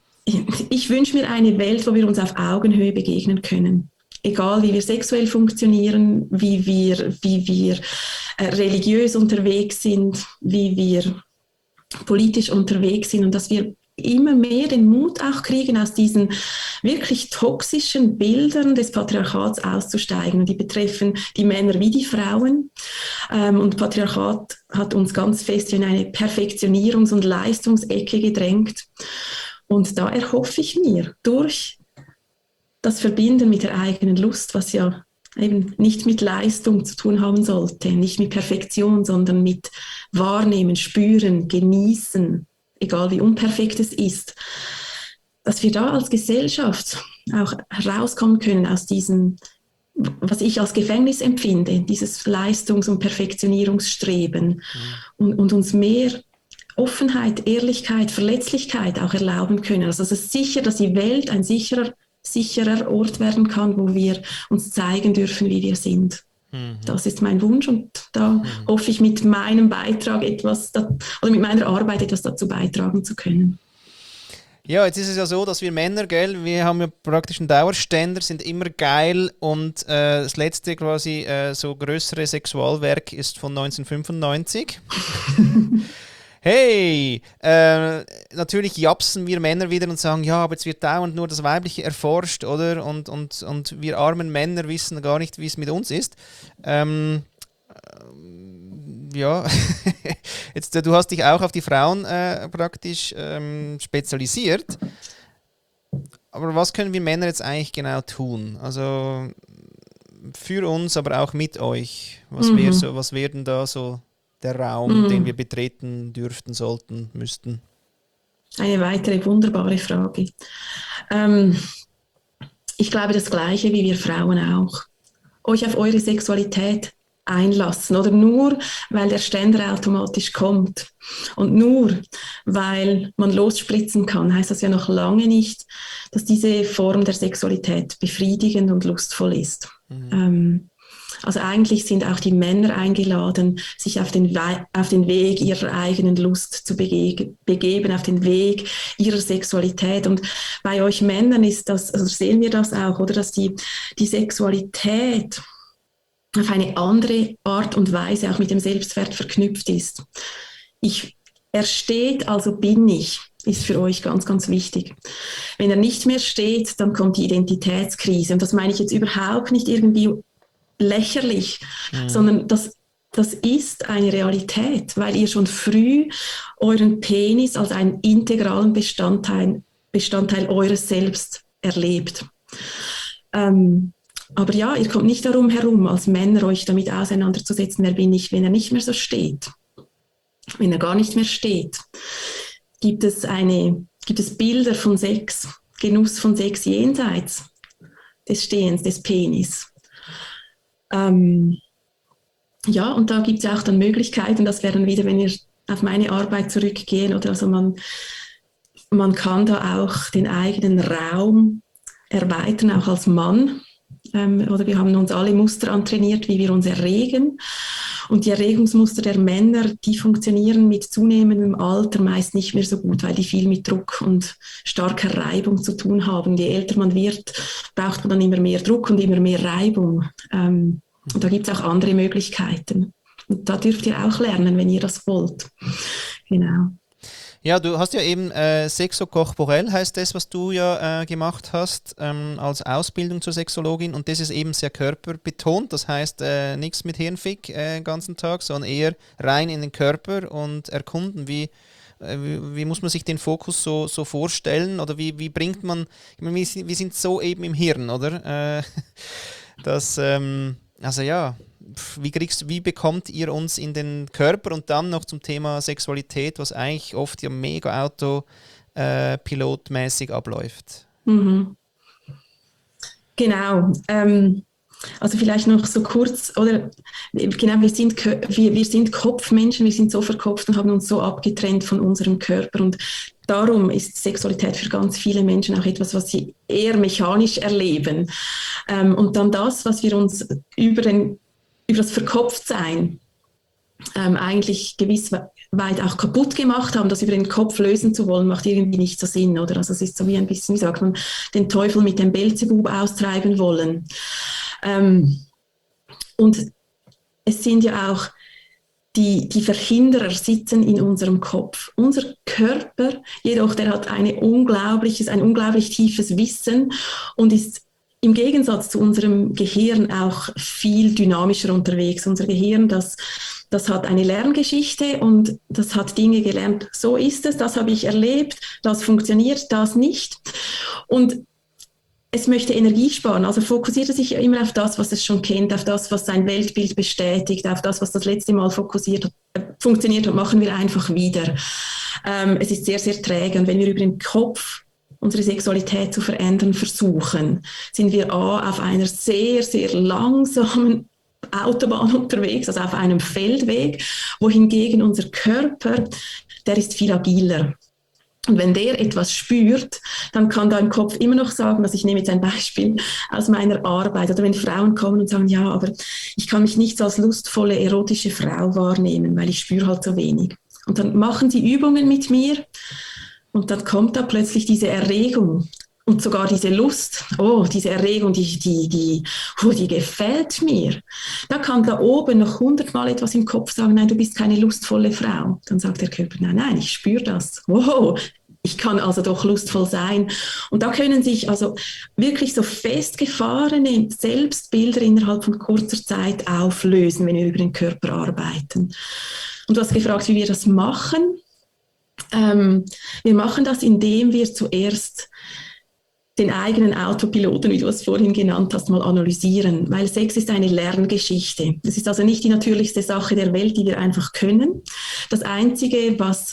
ich wünsche mir eine Welt, wo wir uns auf Augenhöhe begegnen können. Egal wie wir sexuell funktionieren, wie wir religiös unterwegs sind, wie wir politisch unterwegs sind und dass wir immer mehr den Mut auch kriegen, aus diesen wirklich toxischen Bildern des Patriarchats auszusteigen. Und die betreffen die Männer wie die Frauen. Und Patriarchat hat uns ganz fest in eine Perfektionierungs- und Leistungsecke gedrängt. Und da erhoffe ich mir durch das Verbinden mit der eigenen Lust, was ja eben nicht mit Leistung zu tun haben sollte, nicht mit Perfektion, sondern mit Wahrnehmen, Spüren, Genießen, egal wie unperfekt es ist, dass wir da als Gesellschaft auch herauskommen können aus diesem, was ich als Gefängnis empfinde, dieses Leistungs- und Perfektionierungsstreben und uns mehr Offenheit, Ehrlichkeit, Verletzlichkeit auch erlauben können. Also es ist sicher, dass die Welt ein sicherer Ort werden kann, wo wir uns zeigen dürfen, wie wir sind. Das ist mein Wunsch und da hoffe ich mit meinem Beitrag oder mit meiner Arbeit etwas dazu beitragen zu können. Ja, jetzt ist es ja so, dass wir Männer, gell, wir haben ja praktisch einen Dauerständer, sind immer geil und das letzte quasi so größere Sexualwerk ist von 1995. Hey, natürlich japsen wir Männer wieder und sagen, ja, aber jetzt wird dauernd nur das Weibliche erforscht, oder? Und wir armen Männer wissen gar nicht, wie es mit uns ist. Ja, jetzt, du hast dich auch auf die Frauen praktisch spezialisiert. Aber was können wir Männer jetzt eigentlich genau tun? Also für uns, aber auch mit euch. Was wäre denn da so der Raum, den wir betreten dürften, sollten, müssten? Eine weitere wunderbare Frage. Ich glaube das Gleiche wie wir Frauen auch. Euch auf eure Sexualität einlassen oder nur, weil der Ständer automatisch kommt und nur, weil man losspritzen kann, heißt das ja noch lange nicht, dass diese Form der Sexualität befriedigend und lustvoll ist. Also eigentlich sind auch die Männer eingeladen, sich auf den Weg ihrer eigenen Lust zu begeben, auf den Weg ihrer Sexualität. Und bei euch Männern ist das, also sehen wir das auch, oder, dass die Sexualität auf eine andere Art und Weise auch mit dem Selbstwert verknüpft ist. Er steht, also bin ich, ist für euch ganz, ganz wichtig. Wenn er nicht mehr steht, dann kommt die Identitätskrise. Und das meine ich jetzt überhaupt nicht irgendwie lächerlich, sondern das ist eine Realität, weil ihr schon früh euren Penis als einen integralen Bestandteil eures Selbst erlebt. Aber ja, ihr kommt nicht darum herum, als Männer euch damit auseinanderzusetzen, wer bin ich, wenn er nicht mehr so steht. Wenn er gar nicht mehr steht, gibt es Bilder von Sex, Genuss von Sex jenseits des Stehens, des Penis. Ja, und da gibt es auch dann Möglichkeiten, das wäre dann wieder, wenn wir auf meine Arbeit zurückgehen, oder also man kann da auch den eigenen Raum erweitern, auch als Mann. Oder wir haben uns alle Muster antrainiert, wie wir uns erregen. Und die Erregungsmuster der Männer, die funktionieren mit zunehmendem Alter meist nicht mehr so gut, weil die viel mit Druck und starker Reibung zu tun haben. Je älter man wird, braucht man dann immer mehr Druck und immer mehr Reibung. Und da gibt es auch andere Möglichkeiten. Und da dürft ihr auch lernen, wenn ihr das wollt. Genau. Ja, du hast ja eben Sexokorporell heißt das, was du ja gemacht hast als Ausbildung zur Sexologin, und das ist eben sehr körperbetont, das heißt nichts mit Hirnfick den ganzen Tag, sondern eher rein in den Körper und erkunden, wie muss man sich den Fokus so vorstellen, oder wie bringt man, ich meine, wir sind so eben im Hirn, oder? dass, also ja, wie bekommt ihr uns in den Körper, und dann noch zum Thema Sexualität, was eigentlich oft ja mega autopilotmäßig abläuft? Mhm. Genau. Also vielleicht noch so kurz, oder genau, wir sind Kopfmenschen, wir sind so verkopft und haben uns so abgetrennt von unserem Körper, und darum ist Sexualität für ganz viele Menschen auch etwas, was sie eher mechanisch erleben. Und dann das, was wir uns über das Verkopftsein eigentlich gewiss weit auch kaputt gemacht haben, das über den Kopf lösen zu wollen, macht irgendwie nicht so Sinn, oder? Also es ist so wie ein bisschen, wie sagt man, den Teufel mit dem Beelzebub austreiben wollen. Und es sind ja auch die Verhinderer sitzen in unserem Kopf. Unser Körper jedoch, der hat ein unglaublich tiefes Wissen und ist im Gegensatz zu unserem Gehirn auch viel dynamischer unterwegs. Unser Gehirn, das hat eine Lerngeschichte und das hat Dinge gelernt. So ist es, das habe ich erlebt, das funktioniert, das nicht. Und es möchte Energie sparen, also fokussiert es sich immer auf das, was es schon kennt, auf das, was sein Weltbild bestätigt, auf das, was das letzte Mal funktioniert hat, machen wir einfach wieder. Es ist sehr, sehr träge, und wenn wir über den Kopf unsere Sexualität zu verändern versuchen, sind wir auf einer sehr, sehr langsamen Autobahn unterwegs, also auf einem Feldweg, wohingegen unser Körper, der ist viel agiler. Und wenn der etwas spürt, dann kann da im Kopf immer noch sagen, also ich nehme jetzt ein Beispiel aus meiner Arbeit, oder wenn Frauen kommen und sagen, ja, aber ich kann mich nicht als lustvolle, erotische Frau wahrnehmen, weil ich spüre halt so wenig. Und dann machen sie Übungen mit mir, und dann kommt da plötzlich diese Erregung und sogar diese Lust. Oh, diese Erregung, die gefällt mir. Da kann da oben noch 100-mal etwas im Kopf sagen, nein, du bist keine lustvolle Frau. Dann sagt der Körper, nein, ich spüre das. Wow, ich kann also doch lustvoll sein. Und da können sich also wirklich so festgefahrene Selbstbilder innerhalb von kurzer Zeit auflösen, wenn wir über den Körper arbeiten. Und du hast gefragt, wie wir das machen. Wir machen das, indem wir zuerst den eigenen Autopiloten, wie du es vorhin genannt hast, mal analysieren, weil Sex ist eine Lerngeschichte. Es ist also nicht die natürlichste Sache der Welt, die wir einfach können. Das Einzige, was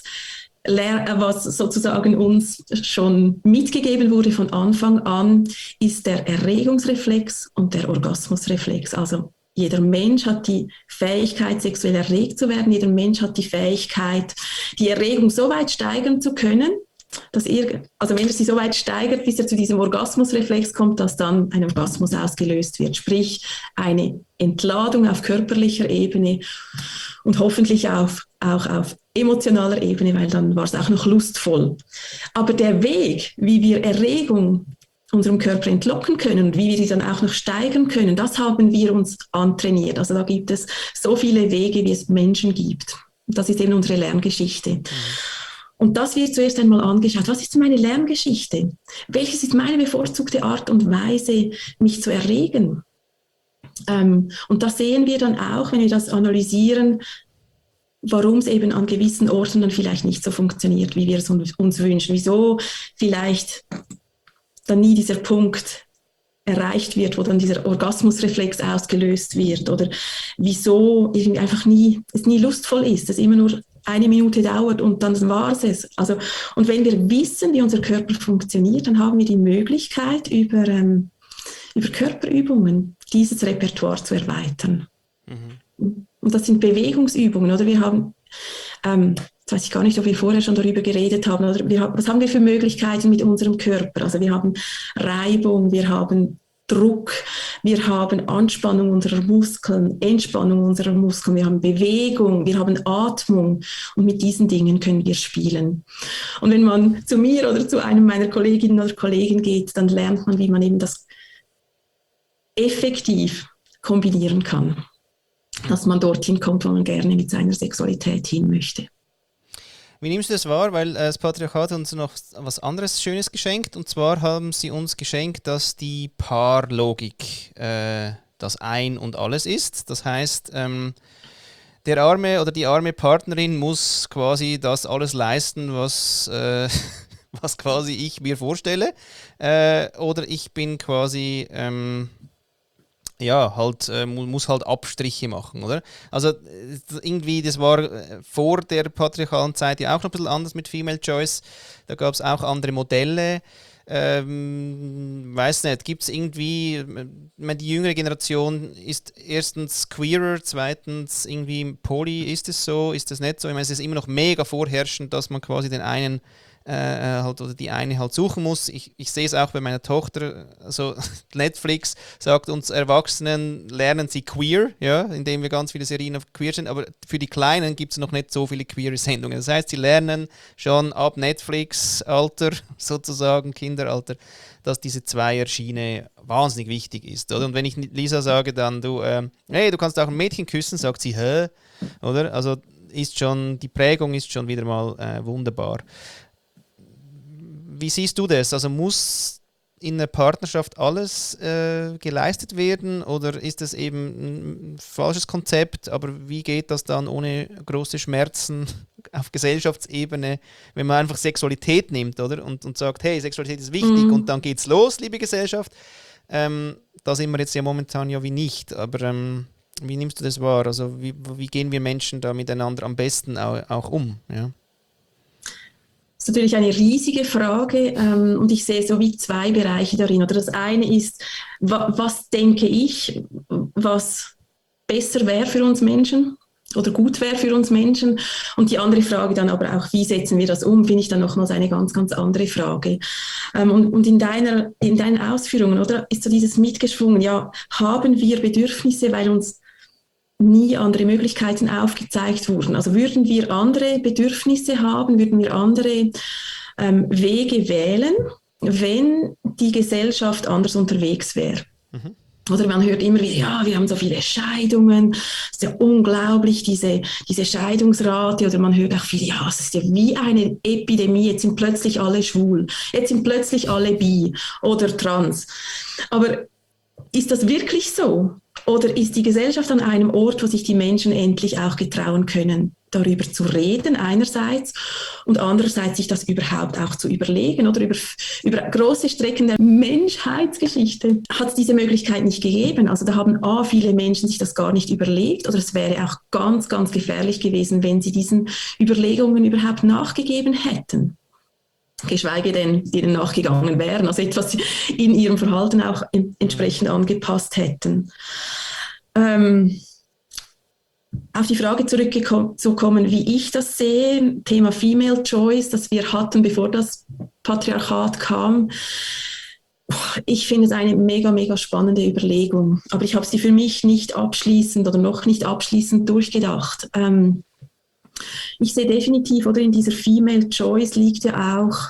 sozusagen uns schon mitgegeben wurde von Anfang an, ist der Erregungsreflex und der Orgasmusreflex. Also jeder Mensch hat die Fähigkeit, sexuell erregt zu werden. Jeder Mensch hat die Fähigkeit, die Erregung so weit steigern zu können, dass also wenn er sie so weit steigert, bis er zu diesem Orgasmusreflex kommt, dass dann ein Orgasmus ausgelöst wird. Sprich, eine Entladung auf körperlicher Ebene und hoffentlich auch auf emotionaler Ebene, weil dann war es auch noch lustvoll. Aber der Weg, wie wir Erregung unserem Körper entlocken können und wie wir die dann auch noch steigern können, das haben wir uns antrainiert. Also da gibt es so viele Wege, wie es Menschen gibt. Und das ist eben unsere Lerngeschichte. Und das wird zuerst einmal angeschaut. Was ist meine Lerngeschichte? Welches ist meine bevorzugte Art und Weise, mich zu erregen? Und da sehen wir dann auch, wenn wir das analysieren, warum es eben an gewissen Orten dann vielleicht nicht so funktioniert, wie wir es uns wünschen. Wieso vielleicht dann nie dieser Punkt erreicht wird, wo dann dieser Orgasmusreflex ausgelöst wird, oder wieso irgendwie einfach es nie lustvoll ist, es immer nur 1 Minute dauert und dann war es. Also, und wenn wir wissen, wie unser Körper funktioniert, dann haben wir die Möglichkeit, über Körperübungen dieses Repertoire zu erweitern. Mhm. Und das sind Bewegungsübungen, oder? Wir haben jetzt weiß ich gar nicht, ob wir vorher schon darüber geredet haben, oder was haben wir für Möglichkeiten mit unserem Körper? Also wir haben Reibung, wir haben Druck, wir haben Anspannung unserer Muskeln, Entspannung unserer Muskeln, wir haben Bewegung, wir haben Atmung und mit diesen Dingen können wir spielen. Und wenn man zu mir oder zu einem meiner Kolleginnen oder Kollegen geht, dann lernt man, wie man eben das effektiv kombinieren kann, dass man dorthin kommt, wo man gerne mit seiner Sexualität hin möchte. Wie nimmst du das wahr? Weil das Patriarchat hat uns noch was anderes Schönes geschenkt. Und zwar haben sie uns geschenkt, dass die Paarlogik das Ein und Alles ist. Das heißt, der arme oder die arme Partnerin muss quasi das alles leisten, was quasi ich mir vorstelle. Oder ich bin quasi... muss halt Abstriche machen, oder? Also irgendwie, das war vor der patriarchalen Zeit ja auch noch ein bisschen anders mit Female Choice. Da gab es auch andere Modelle. Weiß nicht, gibt es irgendwie, die jüngere Generation ist erstens queerer, zweitens irgendwie poly, ist es so, ist das nicht so? Ich meine, es ist immer noch mega vorherrschend, dass man quasi den einen halt oder die eine halt suchen muss. Ich sehe es auch bei meiner Tochter, also Netflix sagt uns Erwachsenen, lernen sie queer, ja, indem wir ganz viele Serien auf queer sind, aber für die Kleinen gibt es noch nicht so viele queere Sendungen. Das heißt, sie lernen schon ab Netflix-Alter, sozusagen Kinderalter, dass diese Zweierschiene wahnsinnig wichtig ist, oder? Und wenn ich Lisa sage dann, hey, du kannst auch ein Mädchen küssen, sagt sie, hä? Oder? Also die Prägung ist schon wieder mal wunderbar. Wie siehst du das? Also muss in einer Partnerschaft alles geleistet werden oder ist das eben ein falsches Konzept? Aber wie geht das dann ohne große Schmerzen auf Gesellschaftsebene, wenn man einfach Sexualität nimmt, oder? Und sagt, hey, Sexualität ist wichtig und dann geht's los, liebe Gesellschaft. Da sind wir jetzt ja momentan ja wie nicht, aber wie nimmst du das wahr? Also wie gehen wir Menschen da miteinander am besten auch um? Ja? Das ist natürlich eine riesige Frage und ich sehe so wie zwei Bereiche darin. Oder das eine ist, was denke ich, was besser wäre für uns Menschen oder gut wäre für uns Menschen. Und die andere Frage dann aber auch, wie setzen wir das um, finde ich dann nochmals eine ganz, ganz andere Frage. Und in deinen Ausführungen, oder, ist so dieses mitgeschwungen, ja, haben wir Bedürfnisse, weil uns nie andere Möglichkeiten aufgezeigt wurden. Also würden wir andere Bedürfnisse haben, würden wir andere Wege wählen, wenn die Gesellschaft anders unterwegs wäre. Mhm. Oder man hört immer wieder, ja, wir haben so viele Scheidungen, es ist ja unglaublich, diese Scheidungsrate. Oder man hört auch viel, ja, es ist ja wie eine Epidemie, jetzt sind plötzlich alle schwul, jetzt sind plötzlich alle bi oder trans. Aber ist das wirklich so? Oder ist die Gesellschaft an einem Ort, wo sich die Menschen endlich auch getrauen können, darüber zu reden einerseits und andererseits sich das überhaupt auch zu überlegen? Oder über große Strecken der Menschheitsgeschichte hat es diese Möglichkeit nicht gegeben. Also da haben viele Menschen sich das gar nicht überlegt oder es wäre auch ganz, ganz gefährlich gewesen, wenn sie diesen Überlegungen überhaupt nachgegeben hätten. Geschweige denn, denen nachgegangen wären, also etwas in ihrem Verhalten auch entsprechend angepasst hätten. Auf die Frage zurückzukommen, wie ich das sehe, Thema Female Choice, das wir hatten, bevor das Patriarchat kam, ich finde es eine mega, mega spannende Überlegung, aber ich habe sie für mich nicht abschließend oder noch nicht abschließend durchgedacht. Ich sehe definitiv, oder in dieser Female Choice liegt ja auch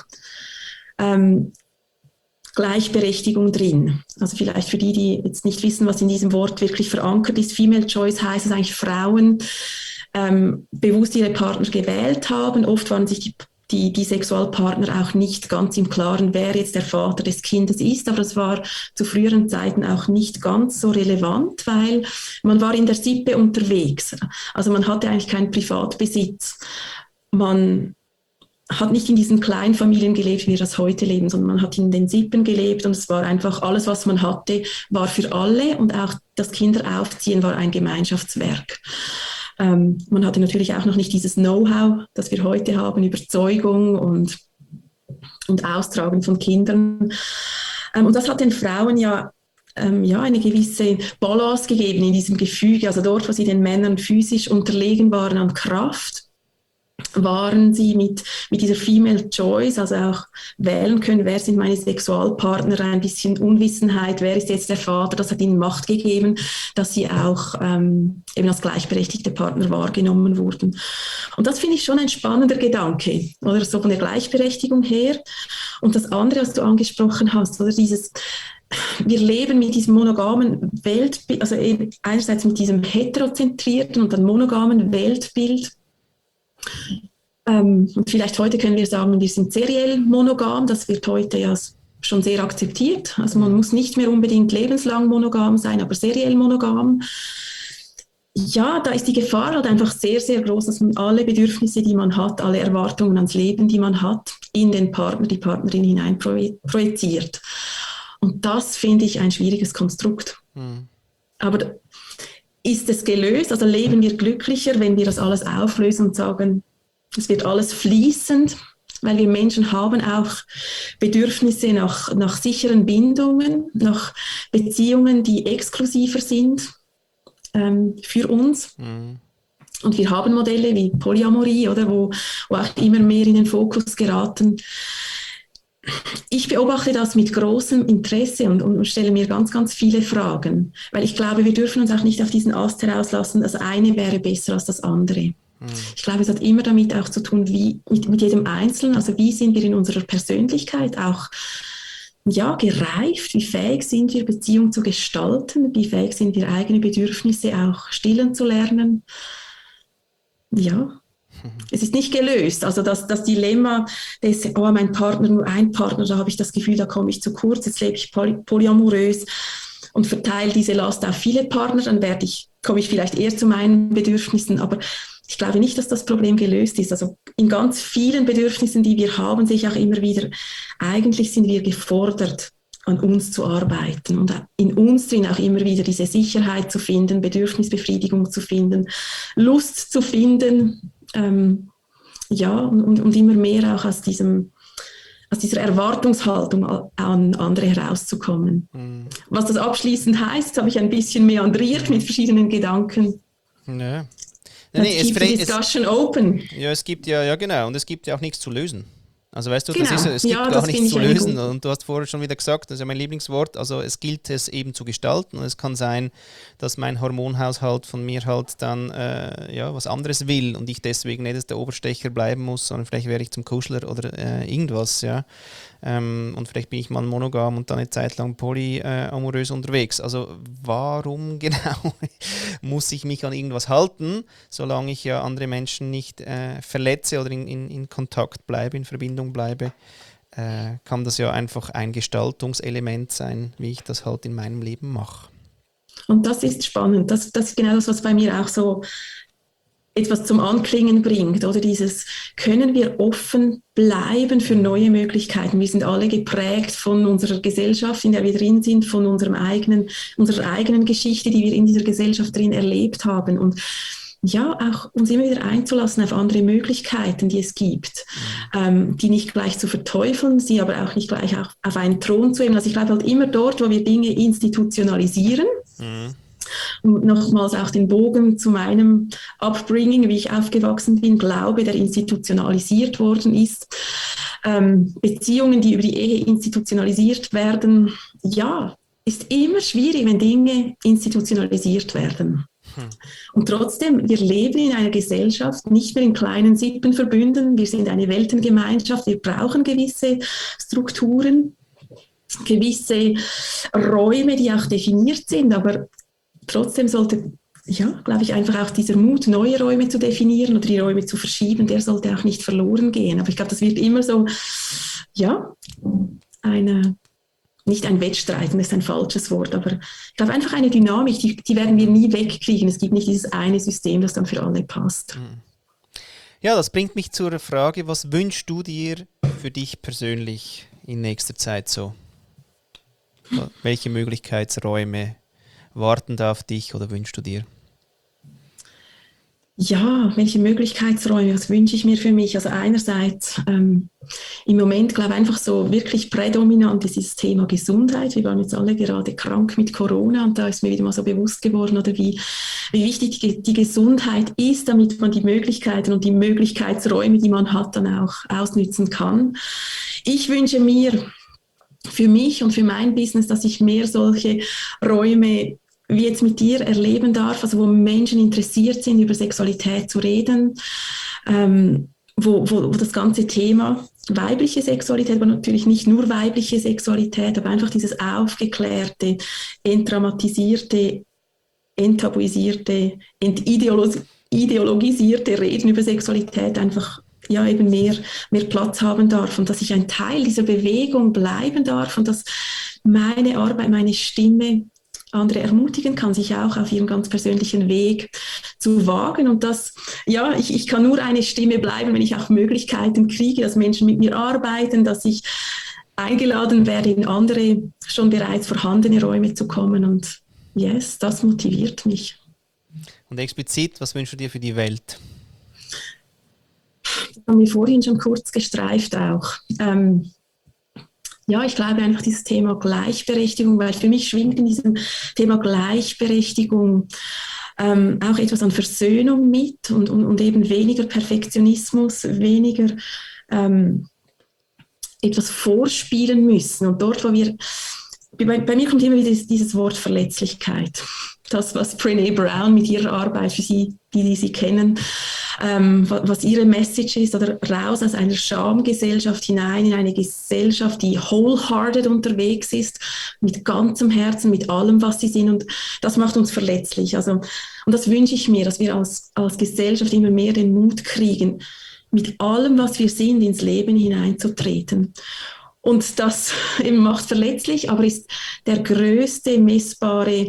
Gleichberechtigung drin. Also vielleicht für die jetzt nicht wissen, was in diesem Wort wirklich verankert ist. Female Choice heißt, dass eigentlich Frauen bewusst ihre Partner gewählt haben. Oft waren sich die Sexualpartner auch nicht ganz im Klaren, wer jetzt der Vater des Kindes ist, aber das war zu früheren Zeiten auch nicht ganz so relevant, weil man war in der Sippe unterwegs. Also man hatte eigentlich keinen Privatbesitz. Man hat nicht in diesen Kleinfamilien gelebt, wie wir das heute leben, sondern man hat in den Sippen gelebt und es war einfach alles, was man hatte, war für alle und auch das Kinderaufziehen war ein Gemeinschaftswerk. Man hatte natürlich auch noch nicht dieses Know-how, das wir heute haben, Überzeugung und Austragen von Kindern. Und das hat den Frauen ja eine gewisse Balance gegeben in diesem Gefüge. Also dort, wo sie den Männern physisch unterlegen waren an Kraft, wahren sie mit dieser Female Choice, also auch wählen können, wer sind meine Sexualpartner, ein bisschen Unwissenheit, wer ist jetzt der Vater, das hat ihnen Macht gegeben, dass sie auch eben als gleichberechtigte Partner wahrgenommen wurden. Und das finde ich schon ein spannender Gedanke, oder so von der Gleichberechtigung her. Und das andere, was du angesprochen hast, oder dieses, wir leben mit diesem monogamen Weltbild, also einerseits mit diesem heterozentrierten und dann monogamen Weltbild. Und vielleicht heute können wir sagen, wir sind seriell monogam, das wird heute ja schon sehr akzeptiert. Also man muss nicht mehr unbedingt lebenslang monogam sein, aber seriell monogam. Ja, da ist die Gefahr halt einfach sehr, sehr groß, dass man alle Bedürfnisse, die man hat, alle Erwartungen ans Leben, die man hat, in den Partner, die Partnerin hinein projiziert. Und das finde ich ein schwieriges Konstrukt. Aber ist es gelöst? Also leben wir glücklicher, wenn wir das alles auflösen und sagen, es wird alles fließend, weil wir Menschen haben auch Bedürfnisse nach sicheren Bindungen, nach Beziehungen, die exklusiver sind für uns. Und wir haben Modelle wie Polyamorie, oder, wo auch immer mehr in den Fokus geraten. Ich beobachte das mit großem Interesse und stelle mir ganz, ganz viele Fragen, weil ich glaube, wir dürfen uns auch nicht auf diesen Ast herauslassen, das eine wäre besser als das andere. Ich glaube, es hat immer damit auch zu tun, wie mit jedem Einzelnen, also wie sind wir in unserer Persönlichkeit auch gereift, wie fähig sind wir, Beziehung zu gestalten, wie fähig sind wir, eigene Bedürfnisse auch stillen zu lernen. Ja. Es ist nicht gelöst. Also das Dilemma des, mein Partner, nur ein Partner, da habe ich das Gefühl, da komme ich zu kurz, jetzt lebe ich polyamorös und verteile diese Last auf viele Partner, dann komme ich vielleicht eher zu meinen Bedürfnissen, aber ich glaube nicht, dass das Problem gelöst ist. Also in ganz vielen Bedürfnissen, die wir haben, sehe ich auch immer wieder, eigentlich sind wir gefordert, an uns zu arbeiten und in uns drin auch immer wieder diese Sicherheit zu finden, Bedürfnisbefriedigung zu finden, Lust zu finden, und immer mehr auch aus dieser Erwartungshaltung an andere herauszukommen. Was das abschließend heißt, habe ich ein bisschen meandriert mit verschiedenen Gedanken. Ja. Keep the discussion open. Ja, es gibt ja genau, und es gibt ja auch nichts zu lösen. Also weißt du, genau. es gibt gar nichts zu lösen und du hast vorher schon wieder gesagt, das ist ja mein Lieblingswort, also es gilt es eben zu gestalten und es kann sein, dass mein Hormonhaushalt von mir halt dann was anderes will und ich deswegen nicht der Oberstecher bleiben muss, sondern vielleicht wäre ich zum Kuschler oder irgendwas, ja. Und vielleicht bin ich mal monogam und dann eine Zeit lang polyamorös unterwegs. Also warum genau muss ich mich an irgendwas halten, solange ich ja andere Menschen nicht verletze oder in Kontakt bleibe, in Verbindung bleibe, kann das ja einfach ein Gestaltungselement sein, wie ich das halt in meinem Leben mache. Und das ist spannend. Das ist genau das, was bei mir auch so etwas zum Anklingen bringt, oder dieses, können wir offen bleiben für neue Möglichkeiten? Wir sind alle geprägt von unserer Gesellschaft, in der wir drin sind, von unserer eigenen Geschichte, die wir in dieser Gesellschaft drin erlebt haben und auch uns immer wieder einzulassen auf andere Möglichkeiten, die es gibt, die nicht gleich zu verteufeln, sie aber auch nicht gleich auch auf einen Thron zu heben. Also ich glaube halt immer dort, wo wir Dinge institutionalisieren, und nochmals auch den Bogen zu meinem Upbringing, wie ich aufgewachsen bin, Glaube, der institutionalisiert worden ist. Beziehungen, die über die Ehe institutionalisiert werden, ist immer schwierig, wenn Dinge institutionalisiert werden. Und trotzdem, wir leben in einer Gesellschaft, nicht mehr in kleinen Sippenverbünden, wir sind eine Weltengemeinschaft, wir brauchen gewisse Strukturen, gewisse Räume, die auch definiert sind, aber trotzdem sollte, glaube ich, einfach auch dieser Mut, neue Räume zu definieren oder die Räume zu verschieben, der sollte auch nicht verloren gehen. Aber ich glaube, das wird immer so, nicht ein Wettstreiten, das ist ein falsches Wort, aber ich glaube einfach eine Dynamik, die werden wir nie wegkriegen. Es gibt nicht dieses eine System, das dann für alle passt. Ja, das bringt mich zur Frage, was wünschst du dir für dich persönlich in nächster Zeit so? Welche Möglichkeitsräume warten da auf dich oder wünschst du dir? Ja, welche Möglichkeitsräume, was wünsche ich mir für mich? Also einerseits im Moment, glaube ich, einfach so wirklich prädominant ist das Thema Gesundheit. Wir waren jetzt alle gerade krank mit Corona und da ist mir wieder mal so bewusst geworden, oder wie wichtig die Gesundheit ist, damit man die Möglichkeiten und die Möglichkeitsräume, die man hat, dann auch ausnützen kann. Ich wünsche mir für mich und für mein Business, dass ich mehr solche Räume wie jetzt mit dir erleben darf, also wo Menschen interessiert sind, über Sexualität zu reden, wo das ganze Thema weibliche Sexualität, aber natürlich nicht nur weibliche Sexualität, aber einfach dieses aufgeklärte, entdramatisierte, enttabuisierte, entideologisierte Reden über Sexualität einfach ja eben mehr Platz haben darf und dass ich ein Teil dieser Bewegung bleiben darf und dass meine Arbeit, meine Stimme andere ermutigen kann, sich auch auf ihren ganz persönlichen Weg zu wagen. Und das, ja, ich kann nur eine Stimme bleiben, wenn ich auch Möglichkeiten kriege, dass Menschen mit mir arbeiten, dass ich eingeladen werde, in andere schon bereits vorhandene Räume zu kommen. Und yes, das motiviert mich. Und explizit, was wünschst du dir für die Welt? Das haben wir vorhin schon kurz gestreift auch. Ja, ich glaube einfach dieses Thema Gleichberechtigung, weil für mich schwingt in diesem Thema Gleichberechtigung auch etwas an Versöhnung mit und eben weniger Perfektionismus, weniger etwas vorspielen müssen. Und dort, wo wir, bei mir kommt immer wieder dieses Wort Verletzlichkeit. Das, was Brené Brown mit ihrer Arbeit für Sie, die Sie kennen, was ihre Message ist, oder raus aus einer Schamgesellschaft hinein in eine Gesellschaft, die wholehearted unterwegs ist, mit ganzem Herzen, mit allem, was sie sind. Und das macht uns verletzlich. Also, und das wünsche ich mir, dass wir als Gesellschaft immer mehr den Mut kriegen, mit allem, was wir sind, ins Leben hineinzutreten. Und das eben macht verletzlich, aber ist das größte messbare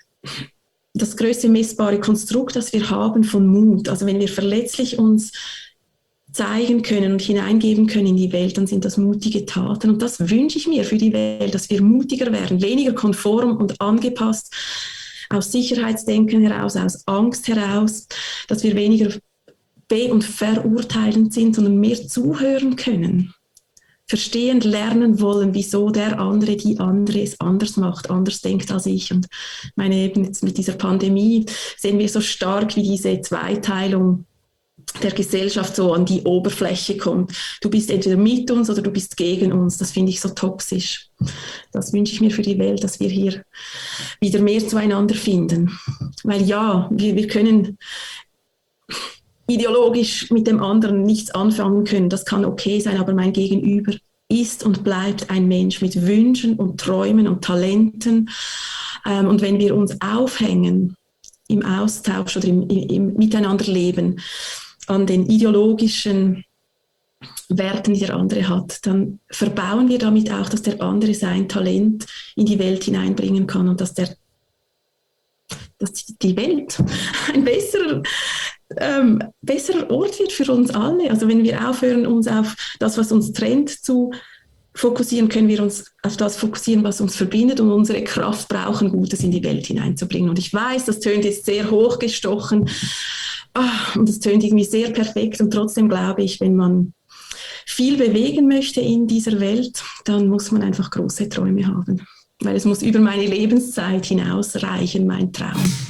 Konstrukt, das wir haben von Mut. Also wenn wir verletzlich uns zeigen können und hineingeben können in die Welt, dann sind das mutige Taten. Und das wünsche ich mir für die Welt, dass wir mutiger werden, weniger konform und angepasst, aus Sicherheitsdenken heraus, aus Angst heraus, dass wir weniger be- und verurteilend sind, sondern mehr zuhören können. Verstehen, lernen wollen, wieso der andere, die andere es anders macht, anders denkt als ich. Und meine, eben jetzt mit dieser Pandemie sehen wir so stark, wie diese Zweiteilung der Gesellschaft so an die Oberfläche kommt. Du bist entweder mit uns oder du bist gegen uns. Das finde ich so toxisch. Das wünsche ich mir für die Welt, dass wir hier wieder mehr zueinander finden. Weil ja, wir können ideologisch mit dem anderen nichts anfangen können, das kann okay sein, aber mein Gegenüber ist und bleibt ein Mensch mit Wünschen und Träumen und Talenten. Und wenn wir uns aufhängen im Austausch oder im Miteinanderleben an den ideologischen Werten, die der andere hat, dann verbauen wir damit auch, dass der andere sein Talent in die Welt hineinbringen kann und dass die Welt ein besserer Ort wird für uns alle. Also wenn wir aufhören, uns auf das, was uns trennt, zu fokussieren, können wir uns auf das fokussieren, was uns verbindet und unsere Kraft brauchen, Gutes in die Welt hineinzubringen. Und ich weiß, das tönt jetzt sehr hochgestochen und das tönt irgendwie sehr perfekt und trotzdem glaube ich, wenn man viel bewegen möchte in dieser Welt, dann muss man einfach große Träume haben, weil es muss über meine Lebenszeit hinausreichen, mein Traum.